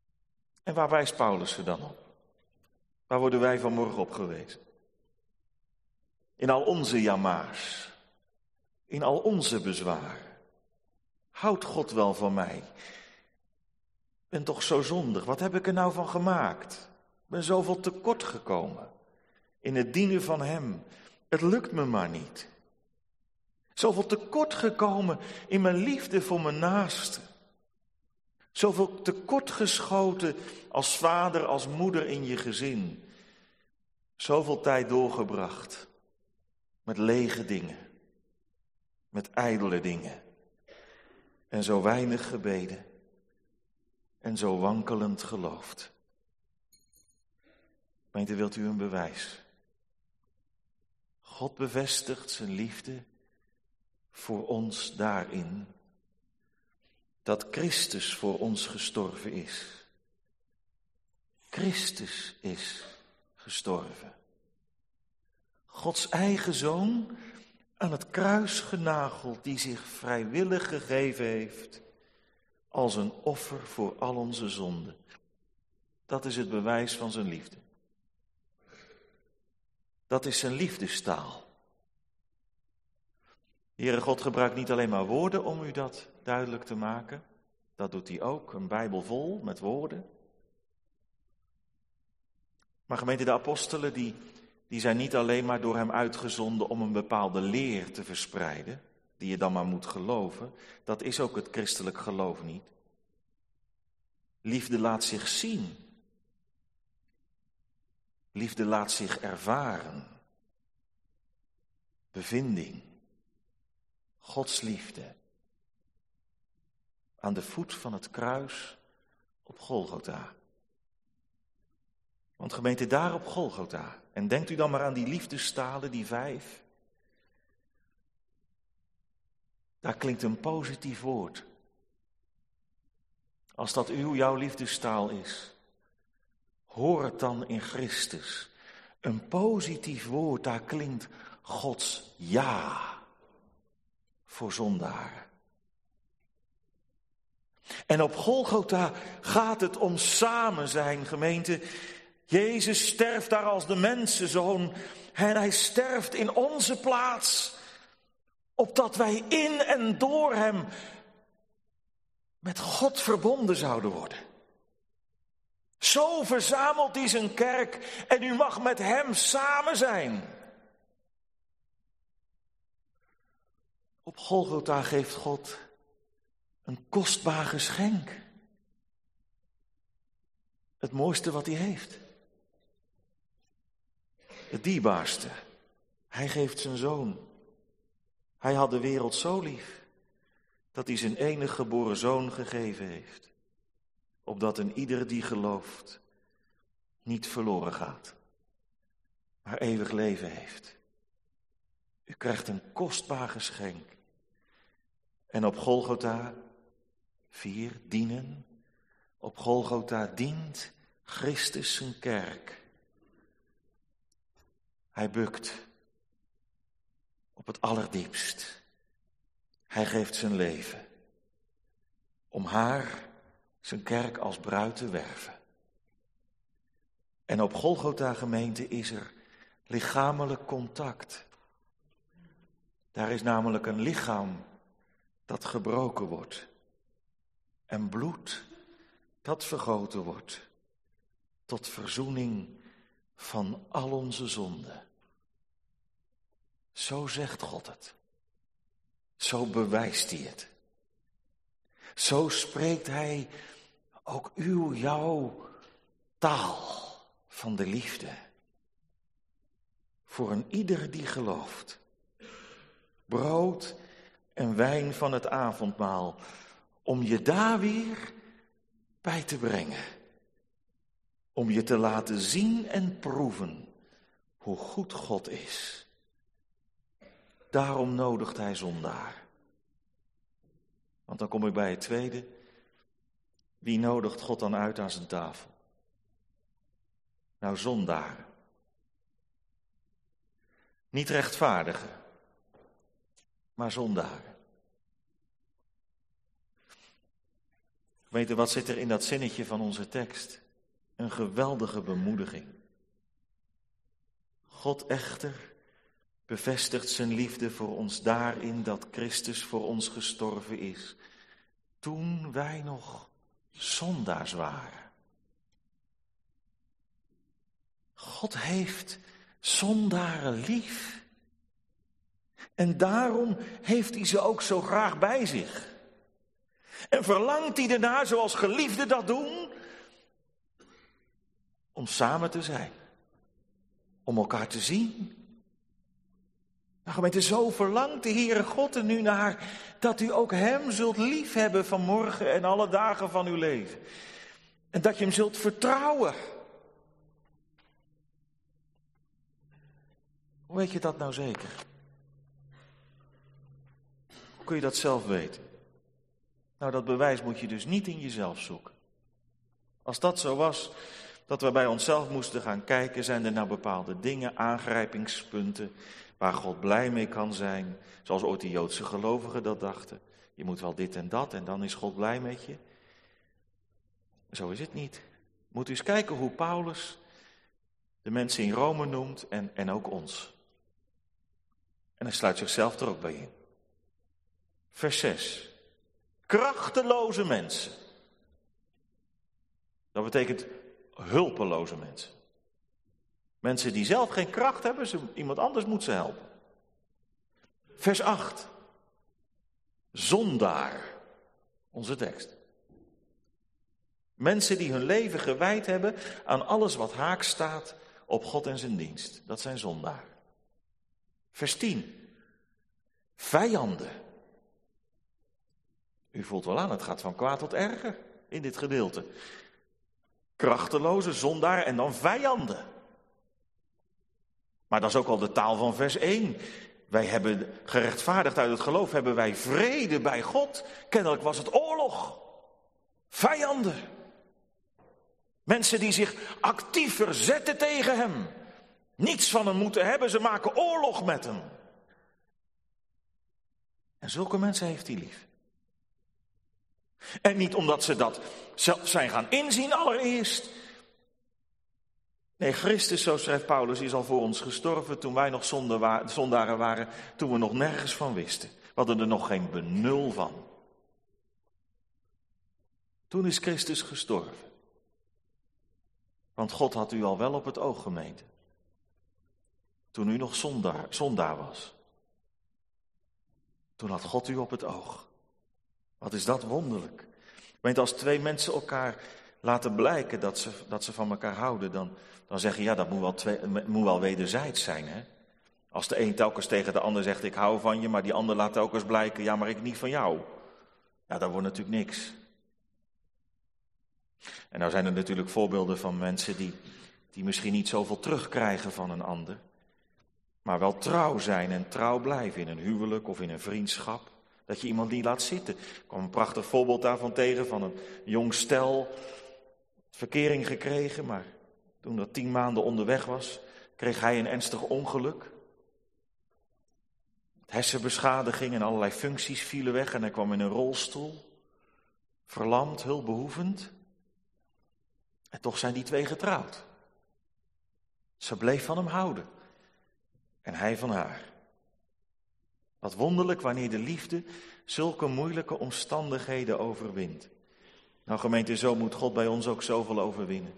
En waar wijst Paulus er dan op? Waar worden wij vanmorgen op gewezen? In al onze jamaars, in al onze bezwaar. Houdt God wel van mij? Ik ben toch zo zondig, wat heb ik er nou van gemaakt? Ik ben zoveel tekort gekomen in het dienen van hem. Het lukt me maar niet. Zoveel tekort gekomen in mijn liefde voor mijn naaste. Zoveel tekort geschoten als vader, als moeder in je gezin. Zoveel tijd doorgebracht met lege dingen, met ijdele dingen. En zo weinig gebeden en zo wankelend geloofd. Gemeente, wilt u een bewijs? God bevestigt zijn liefde voor ons daarin dat Christus voor ons gestorven is. Christus is gestorven. Gods eigen zoon aan het kruis genageld, die zich vrijwillig gegeven heeft als een offer voor al onze zonden. Dat is het bewijs van zijn liefde. Dat is zijn liefdestaal. De Heere God gebruikt niet alleen maar woorden om u dat duidelijk te maken. Dat doet hij ook, een Bijbel vol met woorden. Maar gemeente, de apostelen die zijn niet alleen maar door hem uitgezonden om een bepaalde leer te verspreiden, die je dan maar moet geloven. Dat is ook het christelijk geloof niet. Liefde laat zich zien. Liefde laat zich ervaren. Bevinding. Gods liefde. Aan de voet van het kruis op Golgotha. Want gemeente, daar op Golgotha. En denkt u dan maar aan die liefdestalen, die 5. Daar klinkt een positief woord. Als dat jouw liefdestaal is, hoor het dan in Christus. Een positief woord, daar klinkt Gods ja voor zondaren. En op Golgotha gaat het om samen zijn, gemeente. Jezus sterft daar als de mensenzoon en hij sterft in onze plaats, opdat wij in en door hem met God verbonden zouden worden. Zo verzamelt hij zijn kerk en u mag met hem samen zijn. Op Golgotha geeft God een kostbaar geschenk. Het mooiste wat hij heeft. Het dierbaarste. Hij geeft zijn zoon. Hij had de wereld zo lief dat hij zijn enige geboren zoon gegeven heeft. Opdat een ieder die gelooft niet verloren gaat, maar eeuwig leven heeft. U krijgt een kostbaar geschenk. En op Golgotha 4 dienen. Op Golgotha dient Christus zijn kerk. Hij bukt op het allerdiepst. Hij geeft zijn leven om haar, zijn kerk als bruid te werven. En op Golgotha, gemeente, is er lichamelijk contact. Daar is namelijk een lichaam dat gebroken wordt. En bloed dat vergoten wordt. Tot verzoening van al onze zonden. Zo zegt God het. Zo bewijst hij het. Zo spreekt hij ook jouw taal van de liefde. Voor een ieder die gelooft. Brood en wijn van het avondmaal. Om je daar weer bij te brengen. Om je te laten zien en proeven hoe goed God is. Daarom nodigt hij zondaar. Want dan kom ik bij het tweede. Wie nodigt God dan uit aan zijn tafel? Nou, zondaar. Niet rechtvaardigen, maar zondaren. Weet u, wat zit er in dat zinnetje van onze tekst? Een geweldige bemoediging. God echter bevestigt zijn liefde voor ons daarin dat Christus voor ons gestorven is, toen wij nog zondaars waren. God heeft zondaren lief. En daarom heeft hij ze ook zo graag bij zich. En verlangt hij ernaar, zoals geliefden dat doen, om samen te zijn. Om elkaar te zien. Nou gemeente, zo verlangt de Heere God er nu naar dat u ook hem zult liefhebben vanmorgen en alle dagen van uw leven. En dat je hem zult vertrouwen. Hoe weet je dat nou zeker? Hoe kun je dat zelf weten? Nou, dat bewijs moet je dus niet in jezelf zoeken. Als dat zo was, dat we bij onszelf moesten gaan kijken, zijn er nou bepaalde dingen, aangrijpingspunten, waar God blij mee kan zijn, zoals ooit de Joodse gelovigen dat dachten. Je moet wel dit en dat en dan is God blij met je. Zo is het niet. Moet u eens kijken hoe Paulus de mensen in Rome noemt en ook ons. En hij sluit zichzelf er ook bij in. Vers 6. Krachteloze mensen. Dat betekent hulpeloze mensen. Mensen die zelf geen kracht hebben, iemand anders moet ze helpen. Vers 8. Zondaar. Onze tekst. Mensen die hun leven gewijd hebben aan alles wat haaks staat op God en zijn dienst. Dat zijn zondaar. Vers 10. Vijanden. U voelt wel aan, het gaat van kwaad tot erger in dit gedeelte. Krachteloze, zondaar en dan vijanden. Maar dat is ook al de taal van vers 1. Wij hebben gerechtvaardigd uit het geloof, hebben wij vrede bij God. Kennelijk was het oorlog. Vijanden. Mensen die zich actief verzetten tegen hem. Niets van hem moeten hebben, ze maken oorlog met hem. En zulke mensen heeft hij lief. En niet omdat ze dat zelf zijn gaan inzien allereerst. Nee, Christus, zo schrijft Paulus, is al voor ons gestorven toen wij nog zondaren waren, toen we nog nergens van wisten. We hadden er nog geen benul van. Toen is Christus gestorven. Want God had u al wel op het oog gemeten. Toen u nog zondaar was. Toen had God u op het oog. Wat is dat wonderlijk. Want als twee mensen elkaar laten blijken dat ze van elkaar houden, dan zeg je, ja, dat moet wel wederzijds zijn. Hè? Als de een telkens tegen de ander zegt, ik hou van je, maar die ander laat telkens blijken, ja, maar ik niet van jou. Ja, dat wordt natuurlijk niks. En nou zijn er natuurlijk voorbeelden van mensen die misschien niet zoveel terugkrijgen van een ander, maar wel trouw zijn en trouw blijven in een huwelijk of in een vriendschap. Dat je iemand niet laat zitten. Ik kwam een prachtig voorbeeld daarvan tegen van een jong stel. Verkering gekregen, maar toen dat 10 maanden onderweg was, kreeg hij een ernstig ongeluk. Hersenbeschadiging en allerlei functies vielen weg en hij kwam in een rolstoel. Verlamd, hulpbehoevend. En toch zijn die twee getrouwd. Ze bleef van hem houden. En hij van haar. Wat wonderlijk wanneer de liefde zulke moeilijke omstandigheden overwint. Nou gemeente, zo moet God bij ons ook zoveel overwinnen.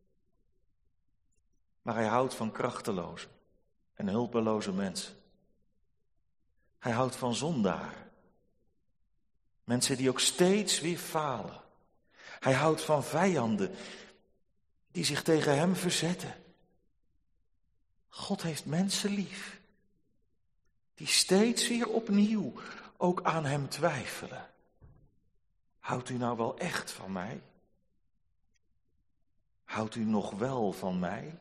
Maar hij houdt van krachteloze en hulpeloze mensen. Hij houdt van zondaar. Mensen die ook steeds weer falen. Hij houdt van vijanden die zich tegen hem verzetten. God heeft mensen lief. Die steeds weer opnieuw ook aan hem twijfelen. Houdt u nou wel echt van mij? Houdt u nog wel van mij?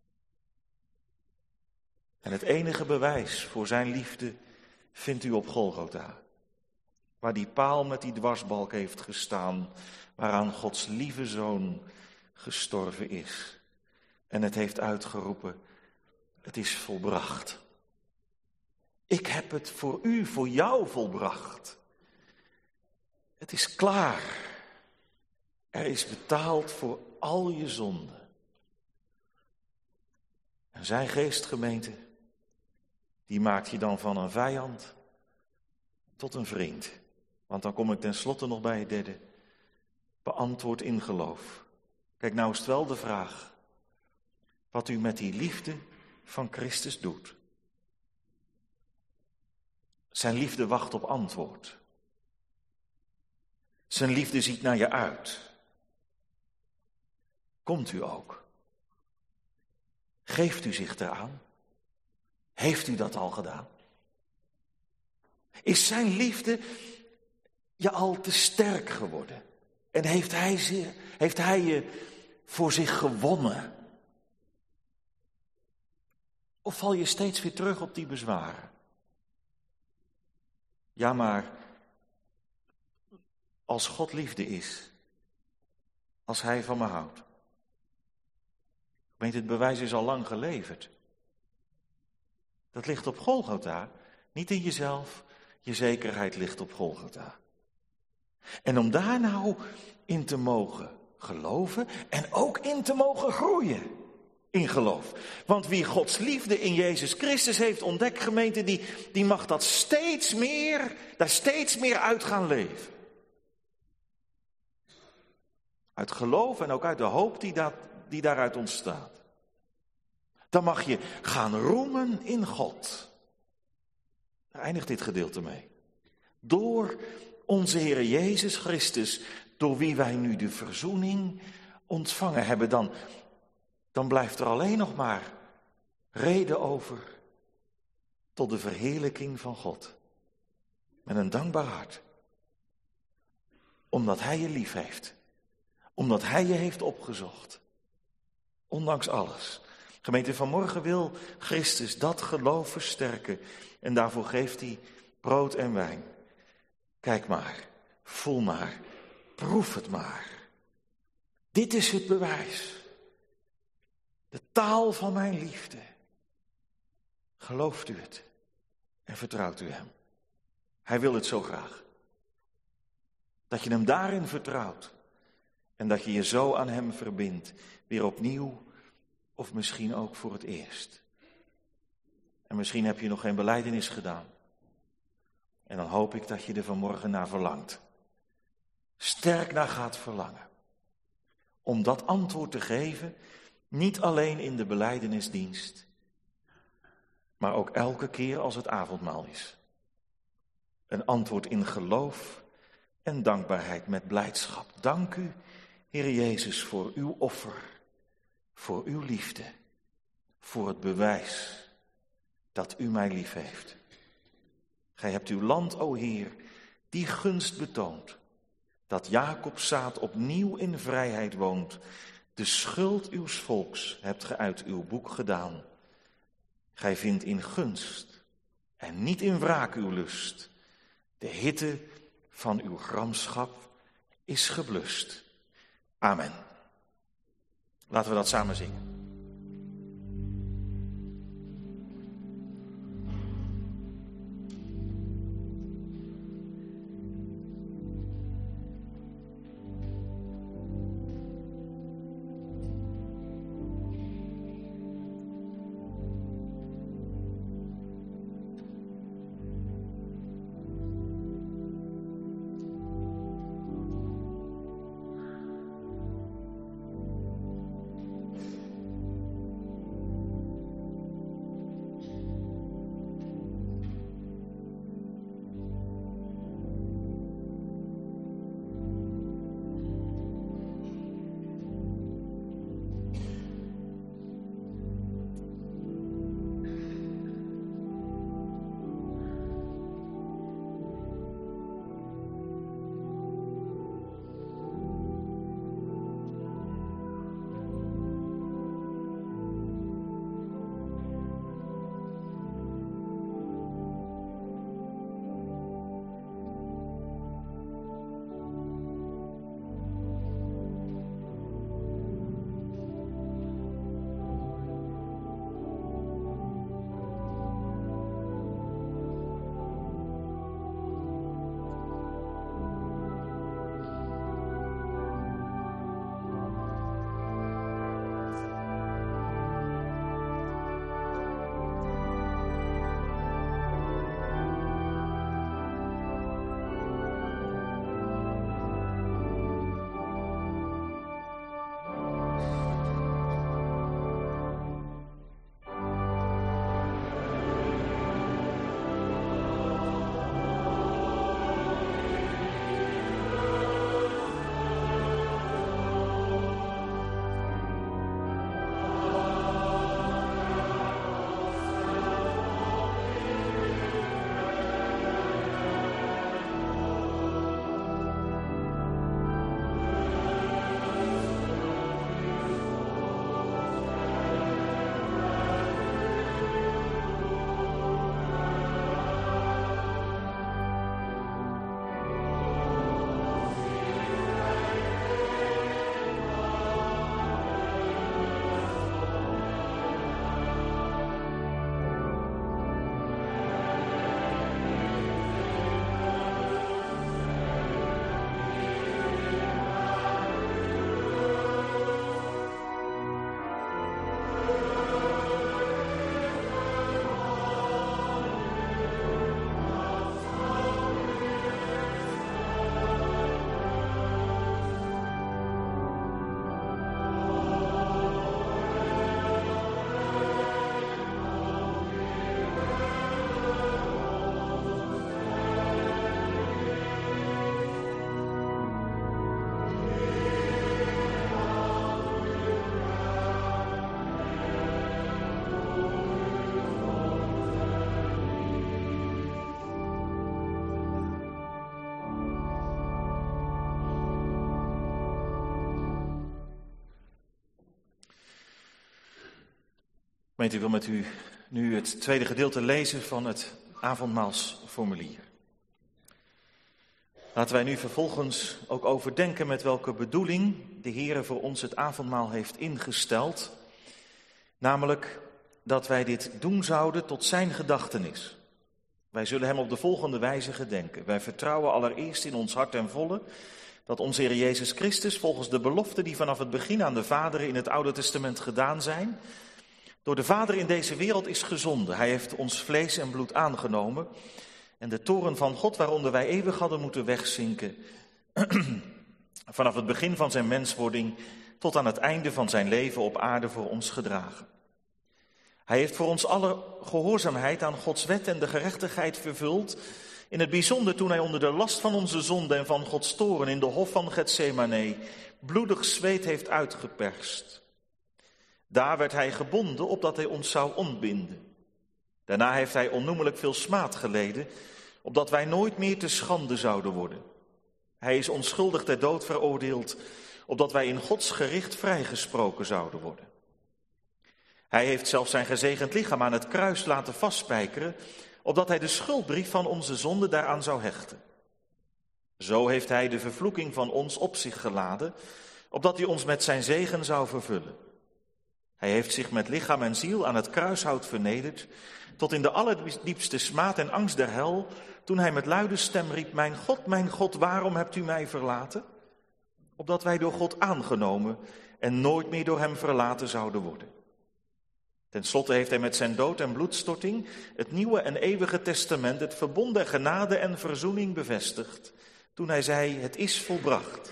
En het enige bewijs voor zijn liefde vindt u op Golgotha. Waar die paal met die dwarsbalk heeft gestaan, waaraan Gods lieve zoon gestorven is. En het heeft uitgeroepen, het is volbracht. Ik heb het voor u, voor jou volbracht. Het is klaar. Er is betaald voor al je zonden. En zijn geestgemeente, die maakt je dan van een vijand tot een vriend. Want dan kom ik tenslotte nog bij het derde. Beantwoord in geloof. Kijk, nou is het wel de vraag wat u met die liefde van Christus doet. Zijn liefde wacht op antwoord. Zijn liefde ziet naar je uit. Komt u ook? Geeft u zich eraan? Heeft u dat al gedaan? Is zijn liefde je al te sterk geworden? En heeft hij je voor zich gewonnen? Of val je steeds weer terug op die bezwaren? Ja, maar als God liefde is, als hij van me houdt. Weet, het bewijs is al lang geleverd. Dat ligt op Golgotha, niet in jezelf. Je zekerheid ligt op Golgotha. En om daar nou in te mogen geloven en ook in te mogen groeien in geloof. Want wie Gods liefde in Jezus Christus heeft ontdekt, gemeente, die mag dat daar steeds meer uit gaan leven. Uit geloof en ook uit de hoop die daaruit ontstaat. Dan mag je gaan roemen in God. Daar eindigt dit gedeelte mee. Door onze Heer Jezus Christus, door wie wij nu de verzoening ontvangen hebben, dan blijft er alleen nog maar reden over tot de verheerlijking van God. Met een dankbaar hart. Omdat hij je lief heeft. Omdat hij je heeft opgezocht. Ondanks alles. Gemeente, vanmorgen wil Christus dat geloof versterken. En daarvoor geeft hij brood en wijn. Kijk maar, voel maar, proef het maar. Dit is het bewijs. De taal van mijn liefde. Gelooft u het en vertrouwt u hem. Hij wil het zo graag. Dat je hem daarin vertrouwt. En dat je je zo aan hem verbindt. Weer opnieuw of misschien ook voor het eerst. En misschien heb je nog geen belijdenis gedaan. En dan hoop ik dat je er vanmorgen naar verlangt. Sterk naar gaat verlangen. Om dat antwoord te geven, niet alleen in de belijdenisdienst, maar ook elke keer als het avondmaal is. Een antwoord in geloof en dankbaarheid met blijdschap. Dank u, Heer Jezus, voor uw offer, voor uw liefde, voor het bewijs dat u mij lief heeft. Gij hebt uw land, o Heer, die gunst betoond, dat Jacobs zaad opnieuw in vrijheid woont. De schuld uws volks hebt ge uit uw boek gedaan. Gij vindt in gunst en niet in wraak uw lust. De hitte van uw gramschap is geblust. Amen. Laten we dat samen zingen. Gemeente, ik wil met u nu het tweede gedeelte lezen van het avondmaalsformulier. Laten wij nu vervolgens ook overdenken met welke bedoeling de Heere voor ons het avondmaal heeft ingesteld. Namelijk dat wij dit doen zouden tot zijn gedachtenis. Wij zullen hem op de volgende wijze gedenken. Wij vertrouwen allereerst in ons hart ten volle dat onze Heer Jezus Christus volgens de beloften die vanaf het begin aan de vaderen in het Oude Testament gedaan zijn, door de Vader in deze wereld is gezonden. Hij heeft ons vlees en bloed aangenomen en de toorn van God waaronder wij eeuwig hadden moeten wegzinken, vanaf het begin van zijn menswording tot aan het einde van zijn leven op aarde voor ons gedragen. Hij heeft voor ons alle gehoorzaamheid aan Gods wet en de gerechtigheid vervuld, in het bijzonder toen hij onder de last van onze zonde en van Gods toorn in de hof van Getsemane bloedig zweet heeft uitgeperst. Daar werd hij gebonden opdat hij ons zou ontbinden. Daarna heeft hij onnoemelijk veel smaad geleden, opdat wij nooit meer te schande zouden worden. Hij is onschuldig ter dood veroordeeld, opdat wij in Gods gericht vrijgesproken zouden worden. Hij heeft zelfs zijn gezegend lichaam aan het kruis laten vastspijkeren, opdat hij de schuldbrief van onze zonde daaraan zou hechten. Zo heeft hij de vervloeking van ons op zich geladen, opdat hij ons met zijn zegen zou vervullen. Hij heeft zich met lichaam en ziel aan het kruishout vernederd, tot in de allerdiepste smaad en angst der hel, toen hij met luide stem riep, mijn God, waarom hebt u mij verlaten? Opdat wij door God aangenomen en nooit meer door hem verlaten zouden worden. Ten slotte heeft hij met zijn dood en bloedstorting het nieuwe en eeuwige testament, het verbond der genade en verzoening bevestigd, toen hij zei, het is volbracht.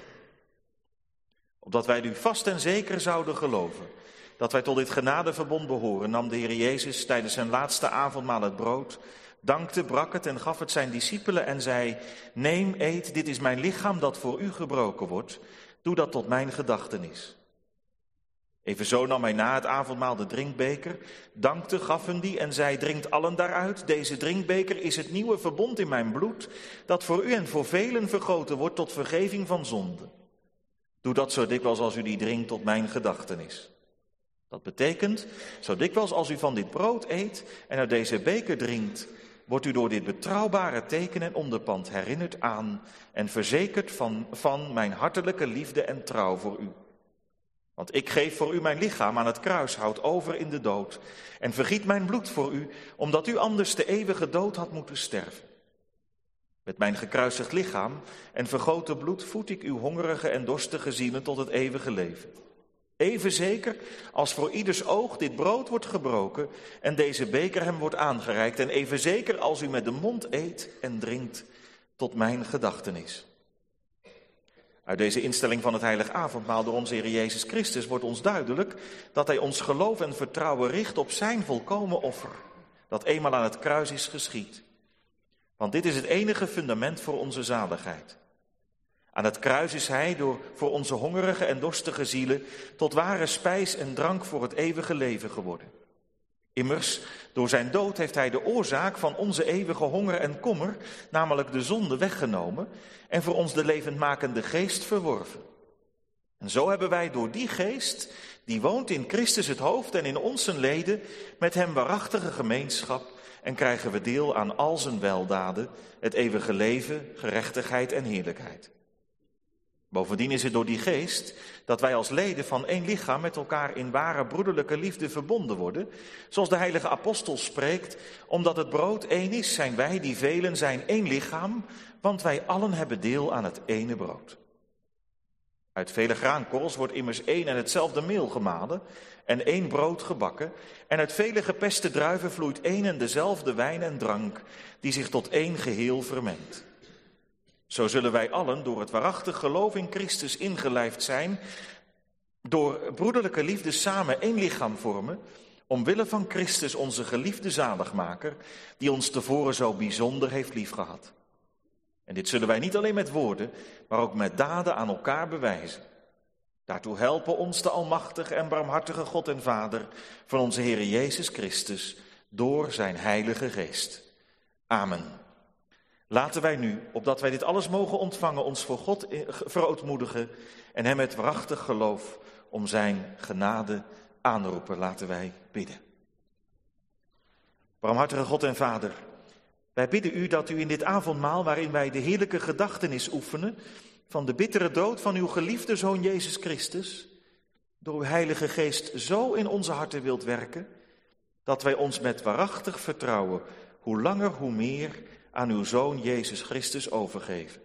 Opdat wij nu vast en zeker zouden geloven dat wij tot dit genadeverbond behoren, nam de Heer Jezus tijdens zijn laatste avondmaal het brood, dankte, brak het en gaf het zijn discipelen en zei, neem, eet, dit is mijn lichaam dat voor u gebroken wordt, doe dat tot mijn gedachtenis. Evenzo nam hij na het avondmaal de drinkbeker, dankte, gaf hun die en zei, drinkt allen daaruit. Deze drinkbeker is het nieuwe verbond in mijn bloed, dat voor u en voor velen vergoten wordt tot vergeving van zonden. Doe dat zo dikwijls als u die drinkt tot mijn gedachtenis. Dat betekent, zo dikwijls als u van dit brood eet en uit deze beker drinkt, wordt u door dit betrouwbare teken en onderpand herinnerd aan en verzekerd van mijn hartelijke liefde en trouw voor u. Want ik geef voor u mijn lichaam aan het kruishout over in de dood en vergiet mijn bloed voor u, omdat u anders de eeuwige dood had moeten sterven. Met mijn gekruisigd lichaam en vergoten bloed voed ik uw hongerige en dorstige zielen tot het eeuwige leven. Even zeker als voor ieders oog dit brood wordt gebroken en deze beker hem wordt aangereikt. En even zeker als u met de mond eet en drinkt tot mijn gedachtenis. Uit deze instelling van het heilig avondmaal door onze Heer Jezus Christus wordt ons duidelijk dat hij ons geloof en vertrouwen richt op zijn volkomen offer, dat eenmaal aan het kruis is geschied. Want dit is het enige fundament voor onze zaligheid. Aan het kruis is hij voor onze hongerige en dorstige zielen tot ware spijs en drank voor het eeuwige leven geworden. Immers, door zijn dood heeft hij de oorzaak van onze eeuwige honger en kommer, namelijk de zonde, weggenomen en voor ons de levendmakende geest verworven. En zo hebben wij door die geest, die woont in Christus het hoofd en in ons zijn leden, met hem waarachtige gemeenschap en krijgen we deel aan al zijn weldaden, het eeuwige leven, gerechtigheid en heerlijkheid. Bovendien is het door die geest dat wij als leden van één lichaam met elkaar in ware broederlijke liefde verbonden worden. Zoals de heilige apostel spreekt, omdat het brood één is, zijn wij die velen zijn één lichaam, want wij allen hebben deel aan het ene brood. Uit vele graankorrels wordt immers één en hetzelfde meel gemalen en één brood gebakken. En uit vele gepeste druiven vloeit één en dezelfde wijn en drank, die zich tot één geheel vermengt. Zo zullen wij allen door het waarachtig geloof in Christus ingelijfd zijn, door broederlijke liefde samen één lichaam vormen, omwille van Christus onze geliefde zaligmaker, die ons tevoren zo bijzonder heeft liefgehad. En dit zullen wij niet alleen met woorden, maar ook met daden aan elkaar bewijzen. Daartoe helpen ons de almachtige en barmhartige God en Vader van onze Heer Jezus Christus door zijn Heilige Geest. Amen. Laten wij nu, opdat wij dit alles mogen ontvangen, ons voor God verootmoedigen en hem met waarachtig geloof om zijn genade aanroepen. Laten wij bidden. Barmhartige God en Vader, wij bidden u dat u in dit avondmaal, waarin wij de heerlijke gedachtenis oefenen van de bittere dood van uw geliefde Zoon Jezus Christus, door uw Heilige Geest zo in onze harten wilt werken, dat wij ons met waarachtig vertrouwen, hoe langer hoe meer, aan uw Zoon Jezus Christus overgeven.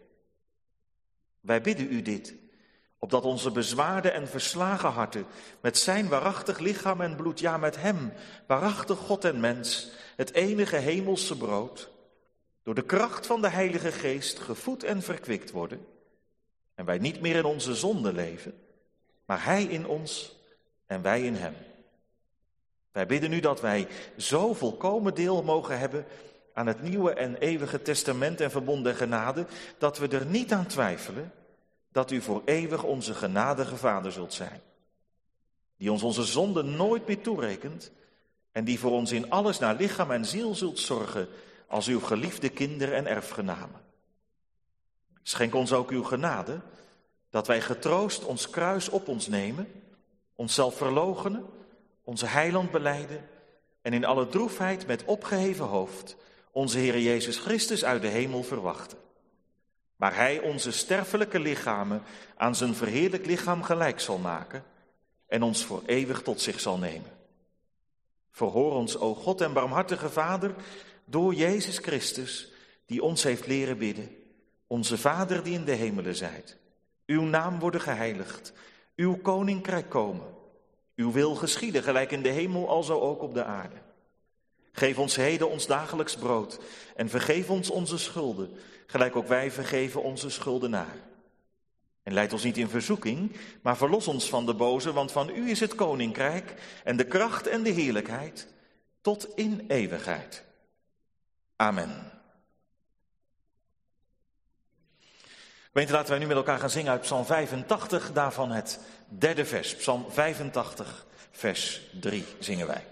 Wij bidden u dit, opdat onze bezwaarde en verslagen harten met zijn waarachtig lichaam en bloed, ja met hem, waarachtig God en mens, het enige hemelse brood, door de kracht van de Heilige Geest gevoed en verkwikt worden, en wij niet meer in onze zonde leven, maar hij in ons en wij in hem. Wij bidden u dat wij zo volkomen deel mogen hebben aan het nieuwe en eeuwige testament en verbond der genade, dat we er niet aan twijfelen dat u voor eeuwig onze genadige Vader zult zijn, die ons onze zonden nooit meer toerekent en die voor ons in alles naar lichaam en ziel zult zorgen als uw geliefde kinderen en erfgenamen. Schenk ons ook uw genade, dat wij getroost ons kruis op ons nemen, onszelf verloochenen, onze heiland belijden en in alle droefheid met opgeheven hoofd onze Heere Jezus Christus uit de hemel verwachten. Waar hij onze sterfelijke lichamen aan zijn verheerlijk lichaam gelijk zal maken en ons voor eeuwig tot zich zal nemen. Verhoor ons, o God en barmhartige Vader, door Jezus Christus, die ons heeft leren bidden. Onze Vader die in de hemelen zijt. Uw naam worden geheiligd, uw koninkrijk komen. Uw wil geschieden, gelijk in de hemel, alzo ook op de aarde. Geef ons heden ons dagelijks brood en vergeef ons onze schulden, gelijk ook wij vergeven onze schuldenaren. En leid ons niet in verzoeking, maar verlos ons van de boze, want van u is het koninkrijk en de kracht en de heerlijkheid tot in eeuwigheid. Amen. Gemeente, laten wij nu met elkaar gaan zingen uit Psalm 85, daarvan het derde vers. Psalm 85, vers 3 zingen wij.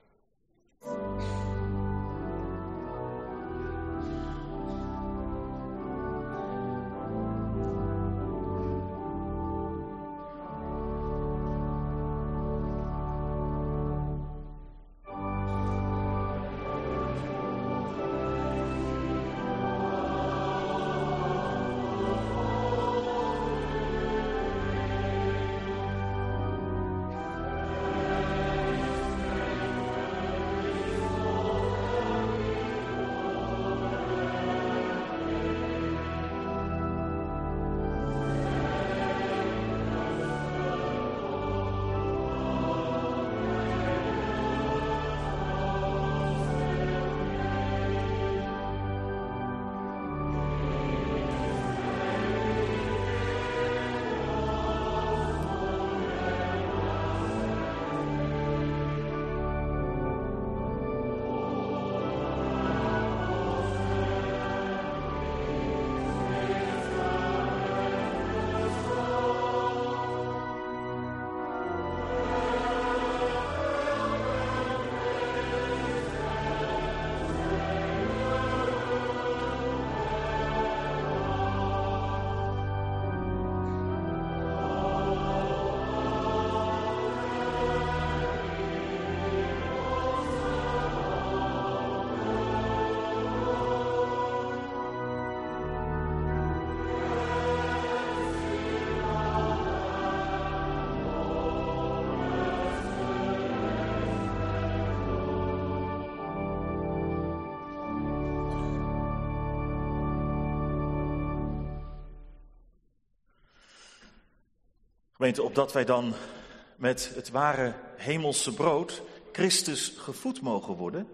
Gemeente, opdat wij dan met het ware hemelse brood, Christus, gevoed mogen worden,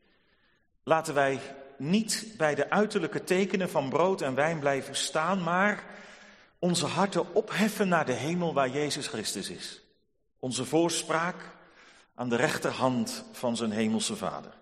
laten wij niet bij de uiterlijke tekenen van brood en wijn blijven staan, maar onze harten opheffen naar de hemel waar Jezus Christus is. Onze voorspraak aan de rechterhand van zijn hemelse Vader.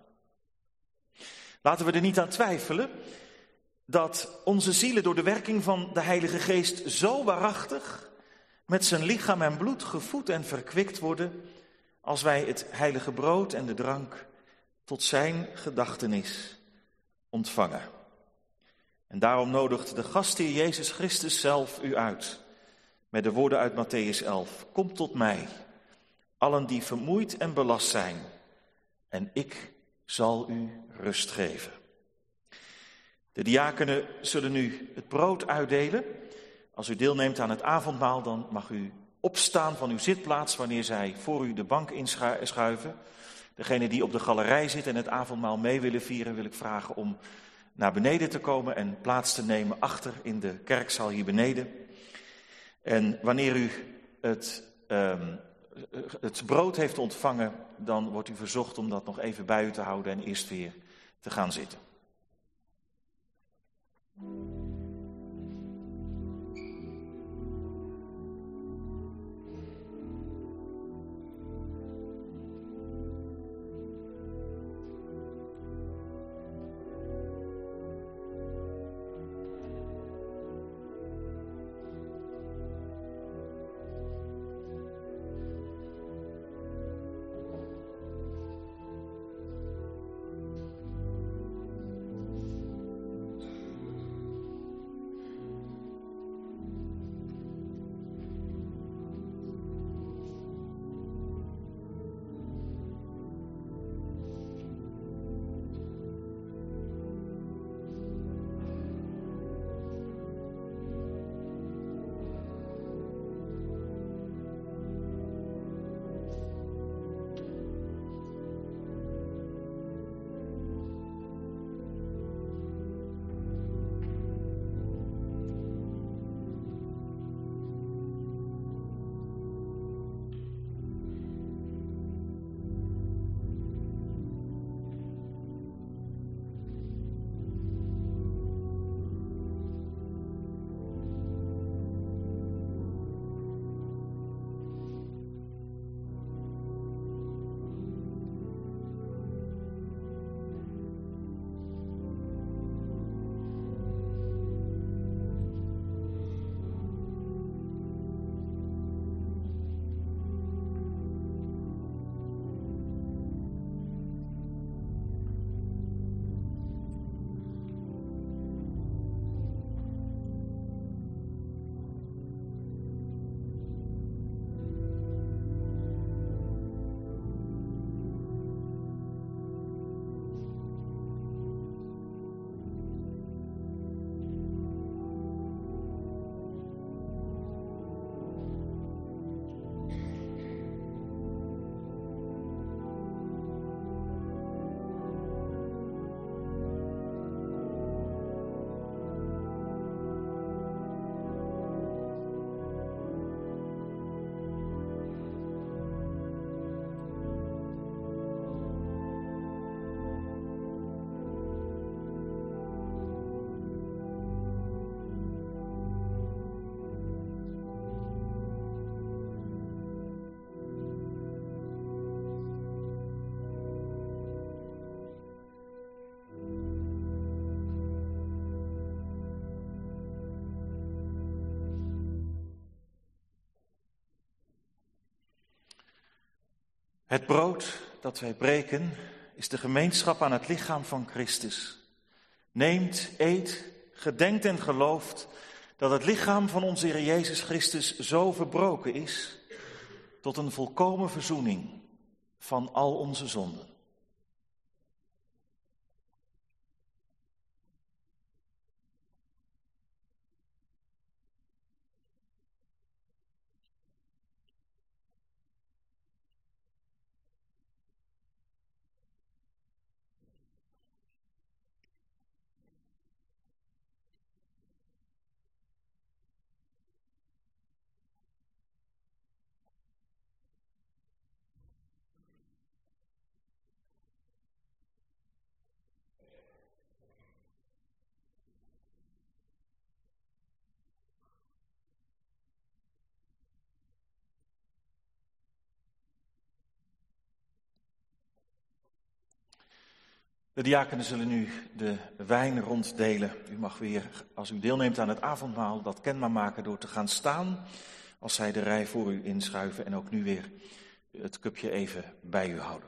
Laten we er niet aan twijfelen dat onze zielen door de werking van de Heilige Geest zo waarachtig met zijn lichaam en bloed gevoed en verkwikt worden, als wij het heilige brood en de drank tot zijn gedachtenis ontvangen. En daarom nodigt de gastheer Jezus Christus zelf u uit, met de woorden uit Mattheüs 11. Kom tot mij, allen die vermoeid en belast zijn, en ik zal u rust geven. De diakenen zullen nu het brood uitdelen. Als u deelneemt aan het avondmaal, dan mag u opstaan van uw zitplaats wanneer zij voor u de bank inschuiven. Degenen die op de galerij zitten en het avondmaal mee willen vieren, wil ik vragen om naar beneden te komen en plaats te nemen achter in de kerkzaal hier beneden. En wanneer u het brood heeft ontvangen, dan wordt u verzocht om dat nog even bij u te houden en eerst weer te gaan zitten. Het brood dat wij breken is de gemeenschap aan het lichaam van Christus. Neemt, eet, gedenkt en gelooft dat het lichaam van onze Heer Jezus Christus zo verbroken is tot een volkomen verzoening van al onze zonden. De diakenen zullen nu de wijn ronddelen. U mag weer, als u deelneemt aan het avondmaal, dat kenbaar maken door te gaan staan als zij de rij voor u inschuiven en ook nu weer het cupje even bij u houden.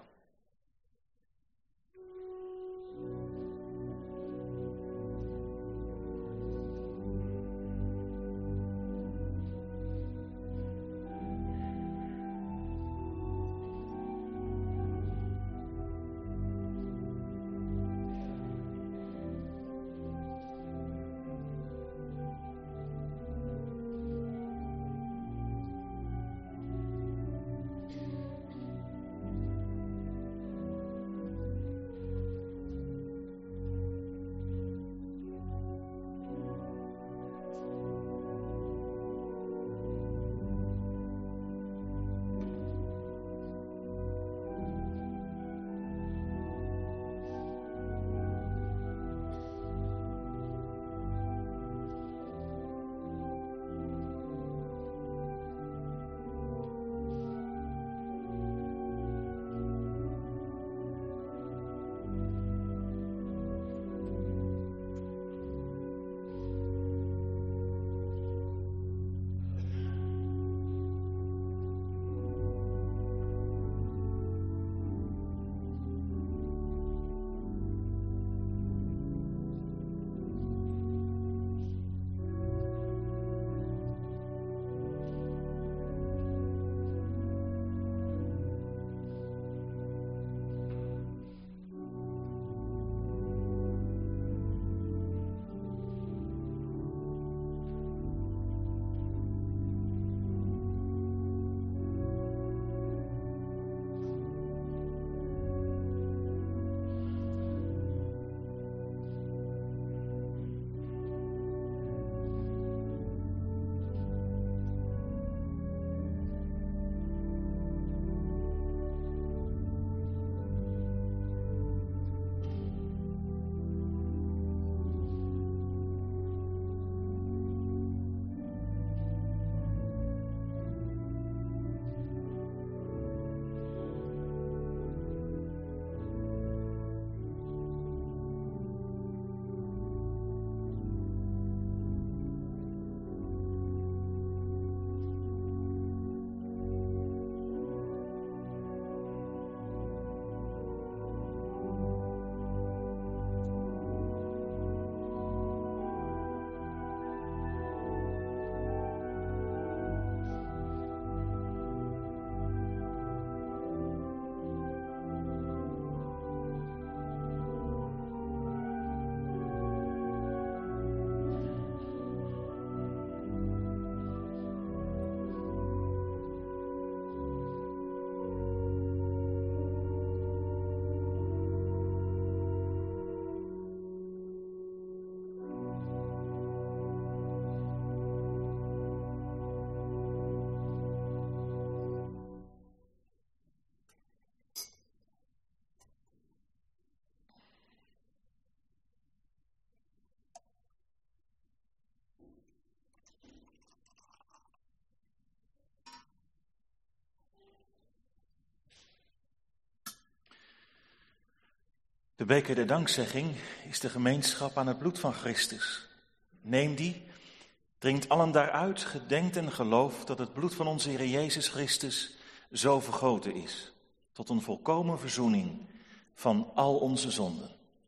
De beker der dankzegging is de gemeenschap aan het bloed van Christus. Neem die, drinkt allen daaruit, gedenkt en gelooft dat het bloed van onze Heer Jezus Christus zo vergoten is, tot een volkomen verzoening van al onze zonden.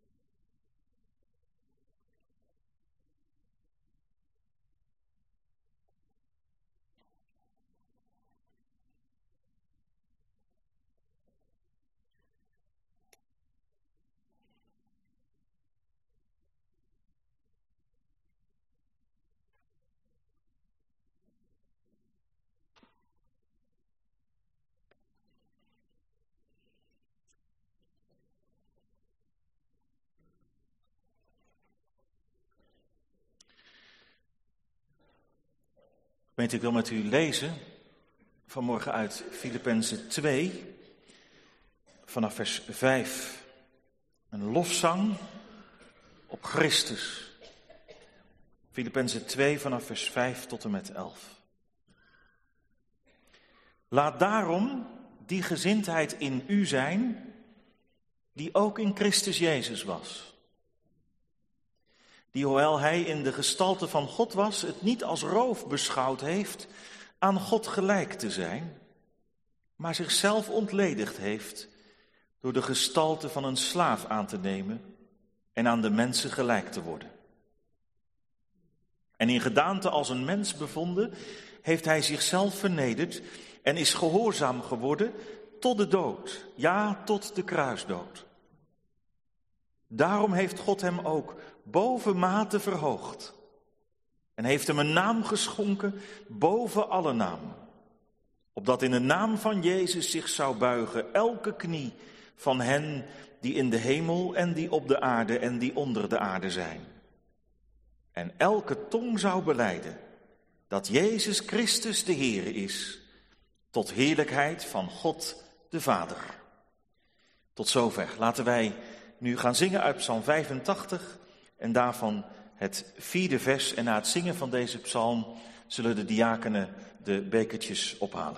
Ik wil met u lezen vanmorgen uit Filippenzen 2, vanaf vers 5. Een lofzang op Christus. Filippenzen 2, vanaf vers 5 tot en met 11. Laat daarom die gezindheid in u zijn, die ook in Christus Jezus was. Die, hoewel hij in de gestalte van God was, het niet als roof beschouwd heeft aan God gelijk te zijn, maar zichzelf ontledigd heeft door de gestalte van een slaaf aan te nemen en aan de mensen gelijk te worden. En in gedaante als een mens bevonden, heeft hij zichzelf vernederd en is gehoorzaam geworden tot de dood, ja, tot de kruisdood. Daarom heeft God hem ook bovenmate verhoogd en heeft hem een naam geschonken boven alle naam, opdat in de naam van Jezus zich zou buigen elke knie van hen die in de hemel en die op de aarde en die onder de aarde zijn. En elke tong zou belijden dat Jezus Christus de Heer is, tot heerlijkheid van God de Vader. Tot zover. Laten wij nu gaan zingen uit Psalm 85 en daarvan het 4e vers. En na het zingen van deze psalm zullen de diakenen de bekertjes ophalen.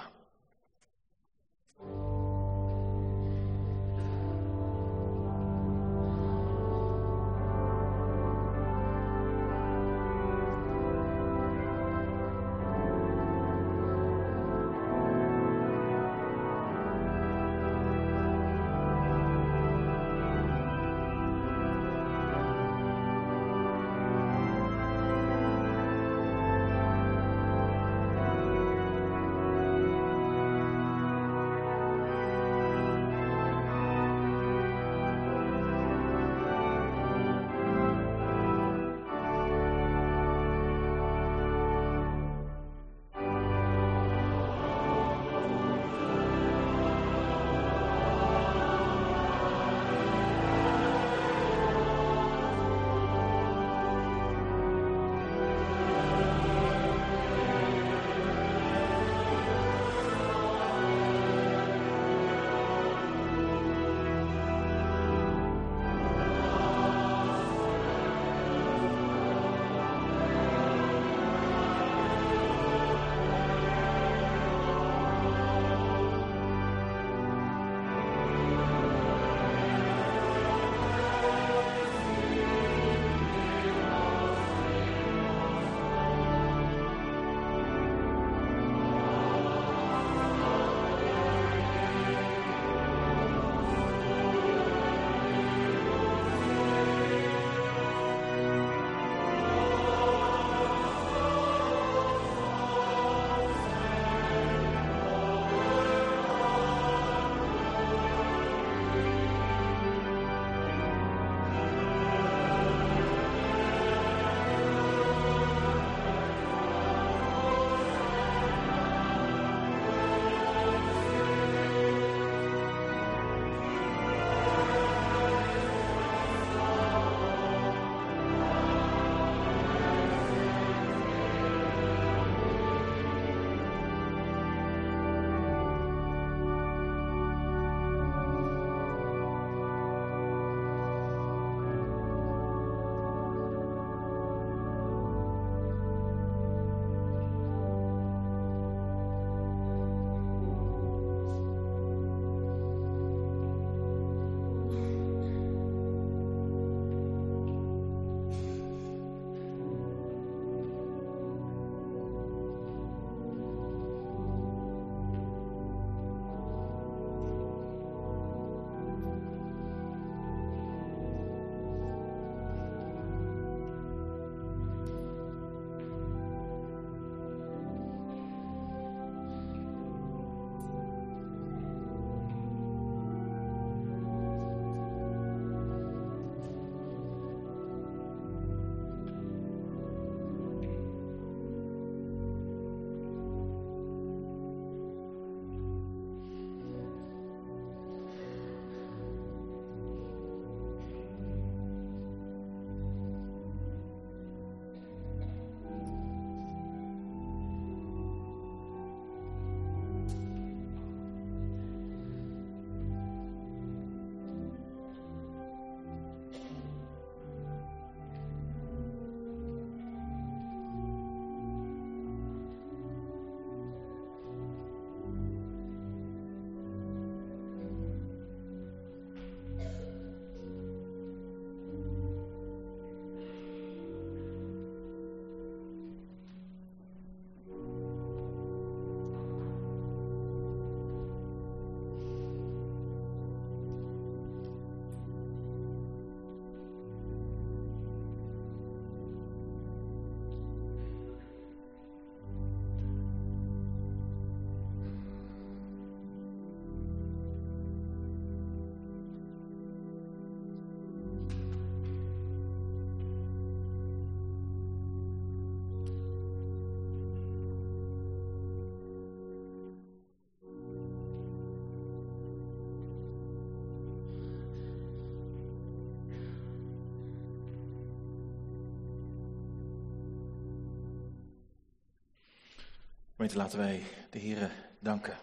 Gemeente, laten wij de Heere danken.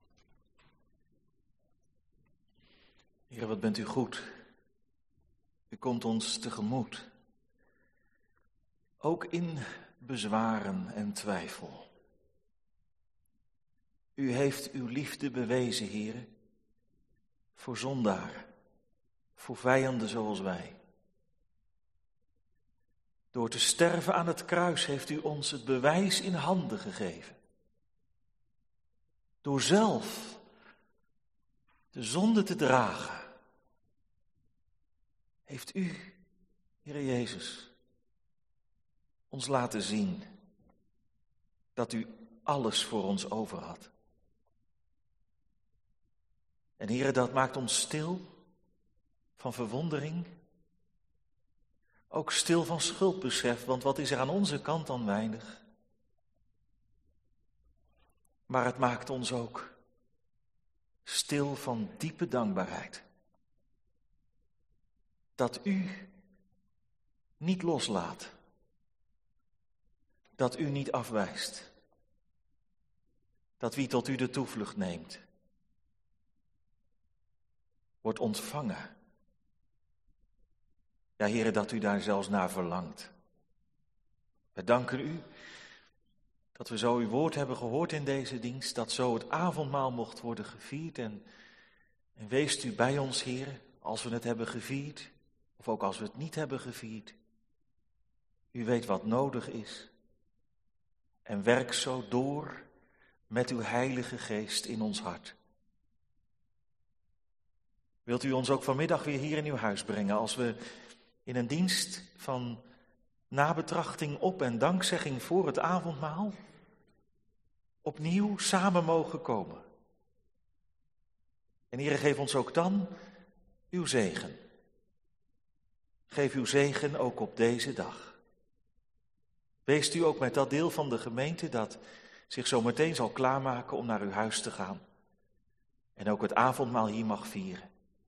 Heere, wat bent u goed. U komt ons tegemoet. Ook in bezwaren en twijfel. U heeft uw liefde bewezen, Heere, voor zondaar, voor vijanden zoals wij. Door te sterven aan het kruis heeft u ons het bewijs in handen gegeven. Door zelf de zonde te dragen, heeft u, Heere Jezus, ons laten zien dat u alles voor ons over had. En Heere, dat maakt ons stil van verwondering, ook stil van schuldbesef, want wat is er aan onze kant dan weinig? Maar het maakt ons ook stil van diepe dankbaarheid. Dat u niet loslaat. Dat u niet afwijst. Dat wie tot u de toevlucht neemt, wordt ontvangen. Ja, Heere, dat u daar zelfs naar verlangt. We danken u dat we zo uw woord hebben gehoord in deze dienst, dat zo het avondmaal mocht worden gevierd. En weest u bij ons, Heere, als we het hebben gevierd, of ook als we het niet hebben gevierd. U weet wat nodig is. En werk zo door met uw Heilige Geest in ons hart. Wilt u ons ook vanmiddag weer hier in uw huis brengen, als we in een dienst van nabetrachting op en dankzegging voor het avondmaal opnieuw samen mogen komen. En Heere, geef ons ook dan uw zegen. Geef uw zegen ook op deze dag. Weest u ook met dat deel van de gemeente dat zich zo meteen zal klaarmaken om naar uw huis te gaan. En ook het avondmaal hier mag vieren.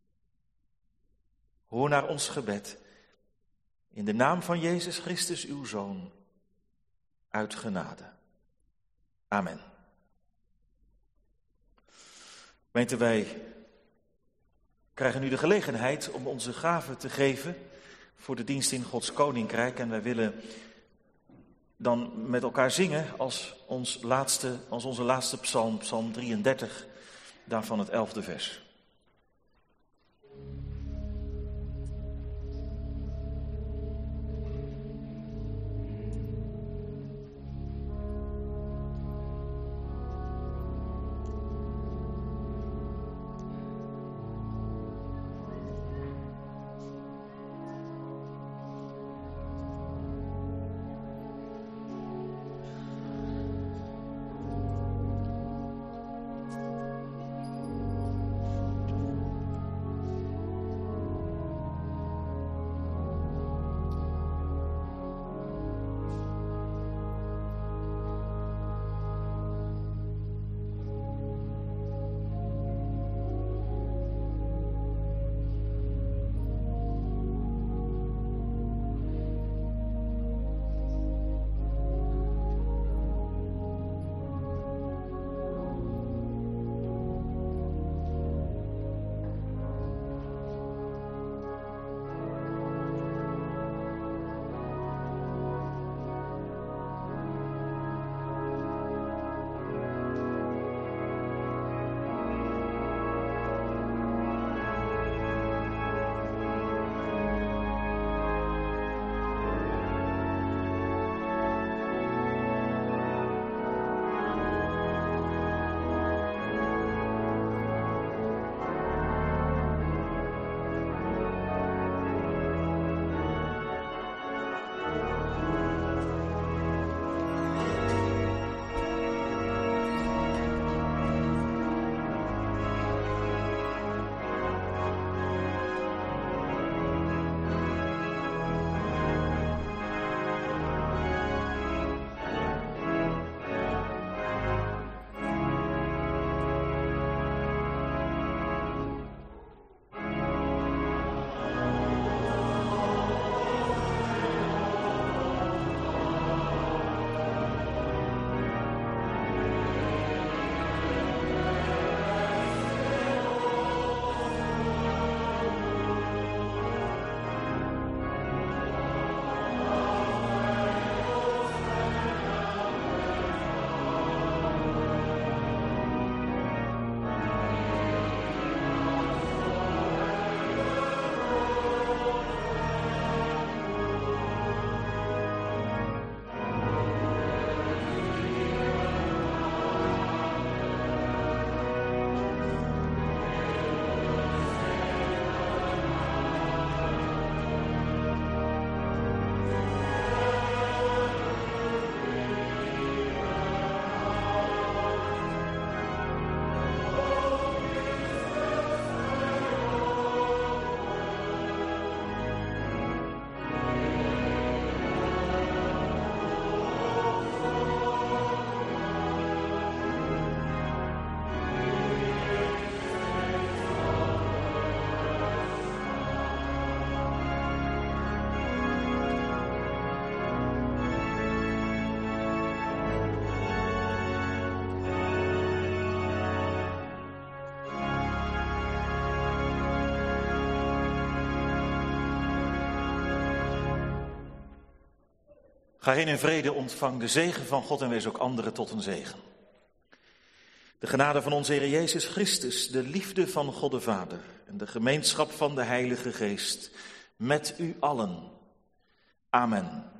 Hoor naar ons gebed. In de naam van Jezus Christus, uw Zoon, uit genade. Amen. Gemeente, wij krijgen nu de gelegenheid om onze gaven te geven voor de dienst in Gods Koninkrijk. En wij willen dan met elkaar zingen als onze laatste psalm, psalm 33, daarvan het 11e vers. Ga heen in vrede, ontvang de zegen van God en wees ook anderen tot een zegen. De genade van onze Heer Jezus Christus, de liefde van God de Vader en de gemeenschap van de Heilige Geest met u allen. Amen.